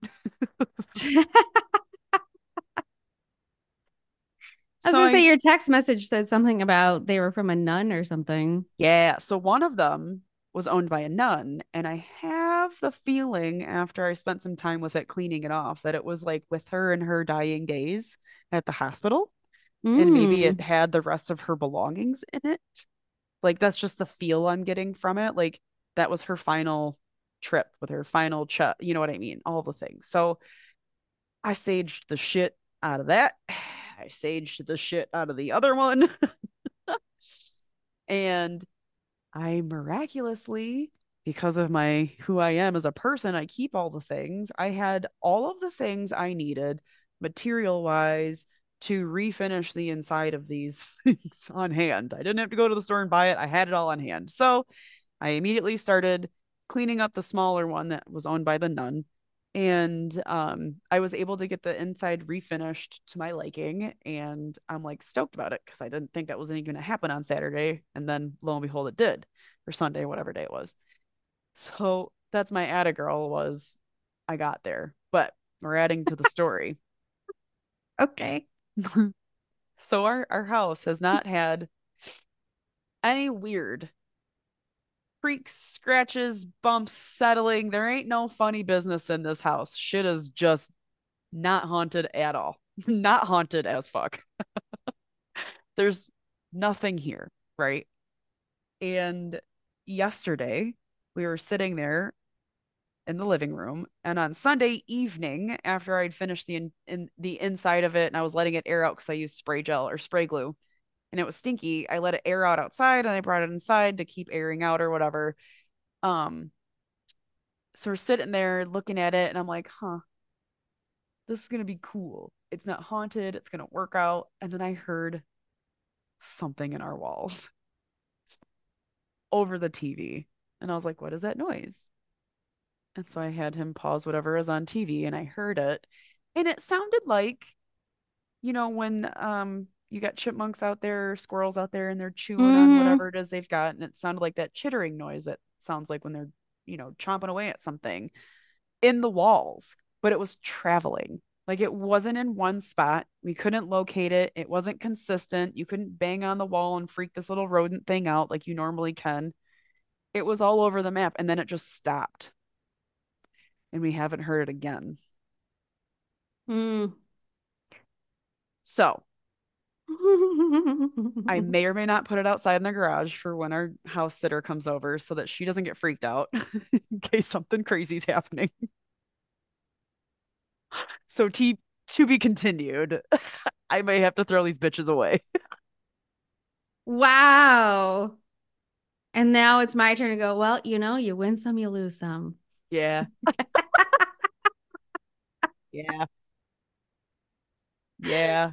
I was So gonna say I, your text message said something about they were from a nun or something. yeah. So one of them was owned by a nun. And I have the feeling after I spent some time with it cleaning it off that it was like with her in her dying days at the hospital. And maybe it Mm. had the rest of her belongings in it. Like that's just the feel I'm getting from it. Like that was her final trip with her final chat. You know what I mean? All the things. So I saged the shit out of that. I saged the shit out of the other one. And I miraculously, because of my who I am as a person, I keep all the things. I had all of the things I needed material wise to refinish the inside of these things on hand. I didn't have to go to the store and buy it. I had it all on hand. So I immediately started cleaning up the smaller one that was owned by the nun. And um, I was able to get the inside refinished to my liking. And I'm like stoked about it because I didn't think that was even going to happen on Saturday. And then lo and behold, it did, or Sunday, whatever day it was. So that's my atta girl was I got there. But we're adding to the story. Okay. So our, our house has not had any weird creaks, scratches, bumps, settling. There ain't no funny business in this house. Shit is just not haunted at all. Not haunted as fuck. There's nothing here, right? And yesterday we were sitting there in the living room, and on Sunday evening, after I'd finished the in, in the inside of it and I was letting it air out because I used spray gel or spray glue and it was stinky, I let it air out outside and I brought it inside to keep airing out or whatever. Um, so we're sitting there looking at it and I'm like, huh, this is gonna be cool. It's not haunted, it's gonna work out. And then I heard something in our walls over the T V. And I was like, what is that noise? And so I had him pause whatever was on T V and I heard it. And it sounded like, you know, when um you got chipmunks out there, squirrels out there, and they're chewing on Mm-hmm. whatever it is they've got. And it sounded like that chittering noise that sounds like when they're, you know, chomping away at something in the walls, but it was traveling. Like it wasn't in one spot. We couldn't locate it. It wasn't consistent. You couldn't bang on the wall and freak this little rodent thing out like you normally can. It was all over the map. And then it just stopped. And we haven't heard it again. Mm. So I may or may not put it outside in the garage for when our house sitter comes over so that she doesn't get freaked out in case something crazy's happening. So T to be continued. I may have to throw these bitches away. Wow. And now it's my turn to go, well, you know, you win some, you lose some. Yeah. Yeah. Yeah.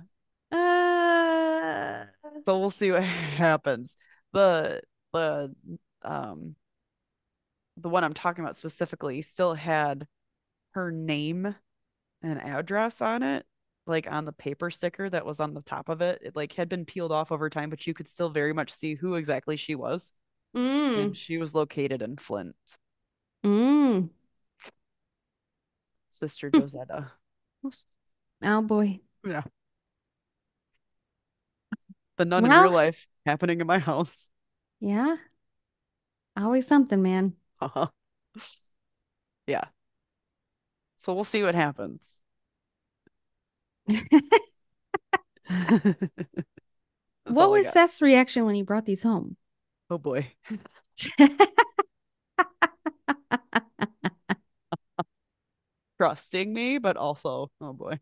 Uh, So we'll see what happens. The the um the one I'm talking about specifically still had her name and address on it, like on the paper sticker that was on the top of it. It like had been peeled off over time, but you could still very much see who exactly she was. And mm, she was located in Flint. mm. Sister Josetta. Oh boy. Yeah. The nun in real Well, life happening in my house. yeah, always something, man. Yeah. So we'll see what happens. That's What all I was got. Seth's reaction when he brought these home? Oh boy. Trusting me, but also, oh boy.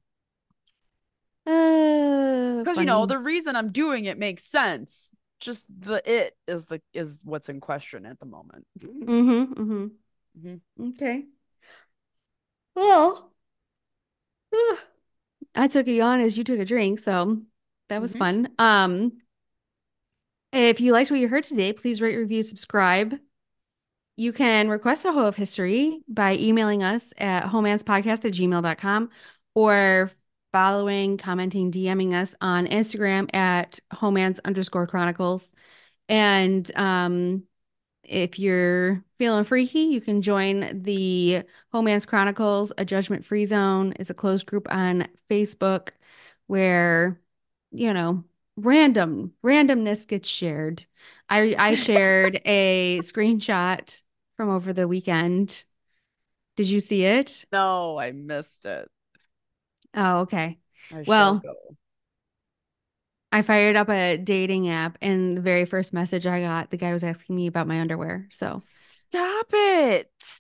Uh, Because you know, funny. the reason I'm doing it makes sense. Just the it is the is what's in question at the moment. Mm-hmm, mm-hmm. Mhm. Okay. Well, I took a yawn as you took a drink, so that was Mhm. fun. Um, if you liked what you heard today, please rate, review, subscribe. You can request a Hoe of History by emailing us at homanspodcast at gmail dot com or following, commenting, DMing us on Instagram at homans underscore chronicles. And um, if you're feeling freaky, you can join the Homance Chronicles, A Judgment Free Zone. It's a closed group on Facebook where, you know, random randomness gets shared. I I shared a screenshot from over the weekend. Did you see it? No, I missed it. Oh, okay. I shall Well, go. I fired up a dating app, and the very first message I got, the guy was asking me about my underwear. So Stop it.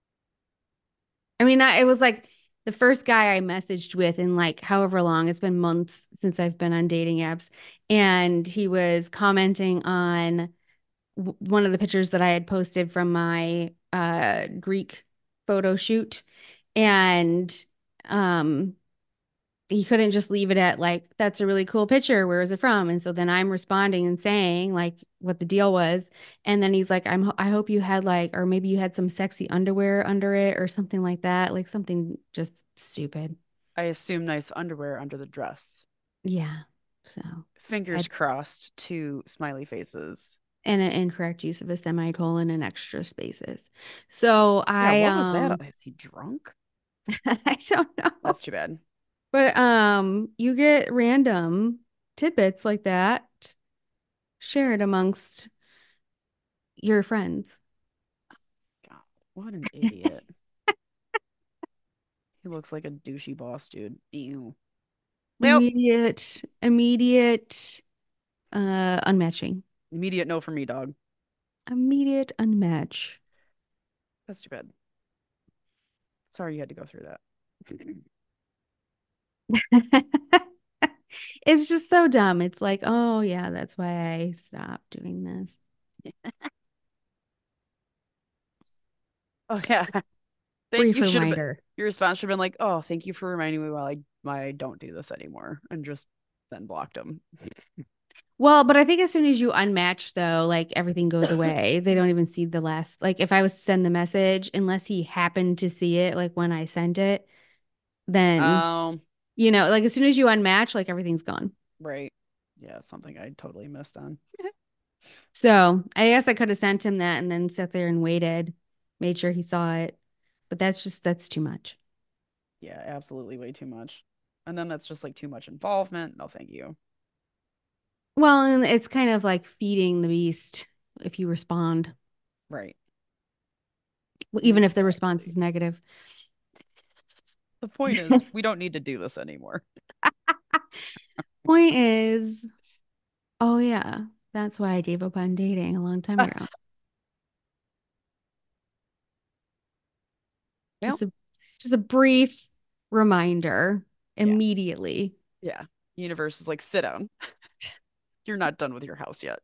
I mean, I, it was like the first guy I messaged with in like however long, it's been months since I've been on dating apps. And he was commenting on w one of the pictures that I had posted from my uh, Greek photo shoot. And um, he couldn't just leave it at like, that's a really cool picture. Where is it from? And so then I'm responding and saying like what the deal was. And then he's like, I'm, I hope you had like, or maybe you had some sexy underwear under it or something like that. Like something just stupid. I assume nice underwear under the dress. Yeah. So Fingers I, crossed, two smiley faces. and an incorrect use of a semicolon and extra spaces. So Yeah, I, what was that? um, Is he drunk? I don't know. That's too bad. But, um, you get random tidbits like that. Share it amongst your friends. God, what an idiot. He looks like a douchey boss dude. Ew. Well, Immediate, immediate, uh, unmatching. immediate no for me, dog. Immediate unmatch. That's too bad. Sorry you had to go through that. It's just so dumb. It's like, oh yeah, that's why I stopped doing this. Oh Just yeah. Thank brief you should have been reminder. your response should have been like, oh, thank you for reminding me while I why I don't do this anymore. And just then blocked them. Well, but I think as soon as you unmatch though, like everything goes away. They don't even see the last, like if I was to send the message, unless he happened to see it, like when I sent it, then, Um, you know, like as soon as you unmatch, like everything's gone. right. Yeah, something I totally missed on. So I guess I could have sent him that and then sat there and waited, made sure he saw it. But that's just, that's too much. Yeah, absolutely way too much. And then that's just like too much involvement. No, thank you. Well, and it's kind of like feeding the beast if you respond, Right. even if the response Exactly. is negative. The point is, we don't need to do this anymore. Point is, oh yeah, that's why I gave up on dating a long time ago. Well, Just a just a brief reminder yeah, immediately. yeah. Universe is like, sit down. You're not done with your house yet.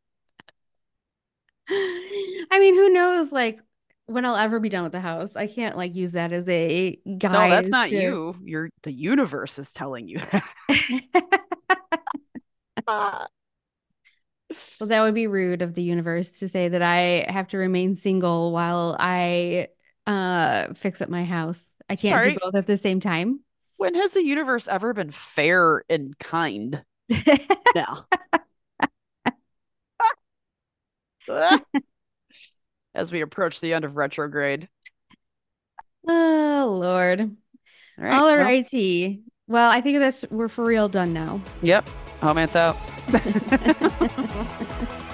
I mean, who knows like when I'll ever be done with the house. I can't like use that as a No, guide that's as not to you. You're the universe is telling you that. Well, that would be rude of the universe to say that I have to remain single while I uh fix up my house. I can't do Sorry. both at the same time. When has the universe ever been fair and kind? No. As we approach the end of retrograde. Oh, Lord. All right. All Well, righty. Well, I think that's we're for real done now. yep. Homance out.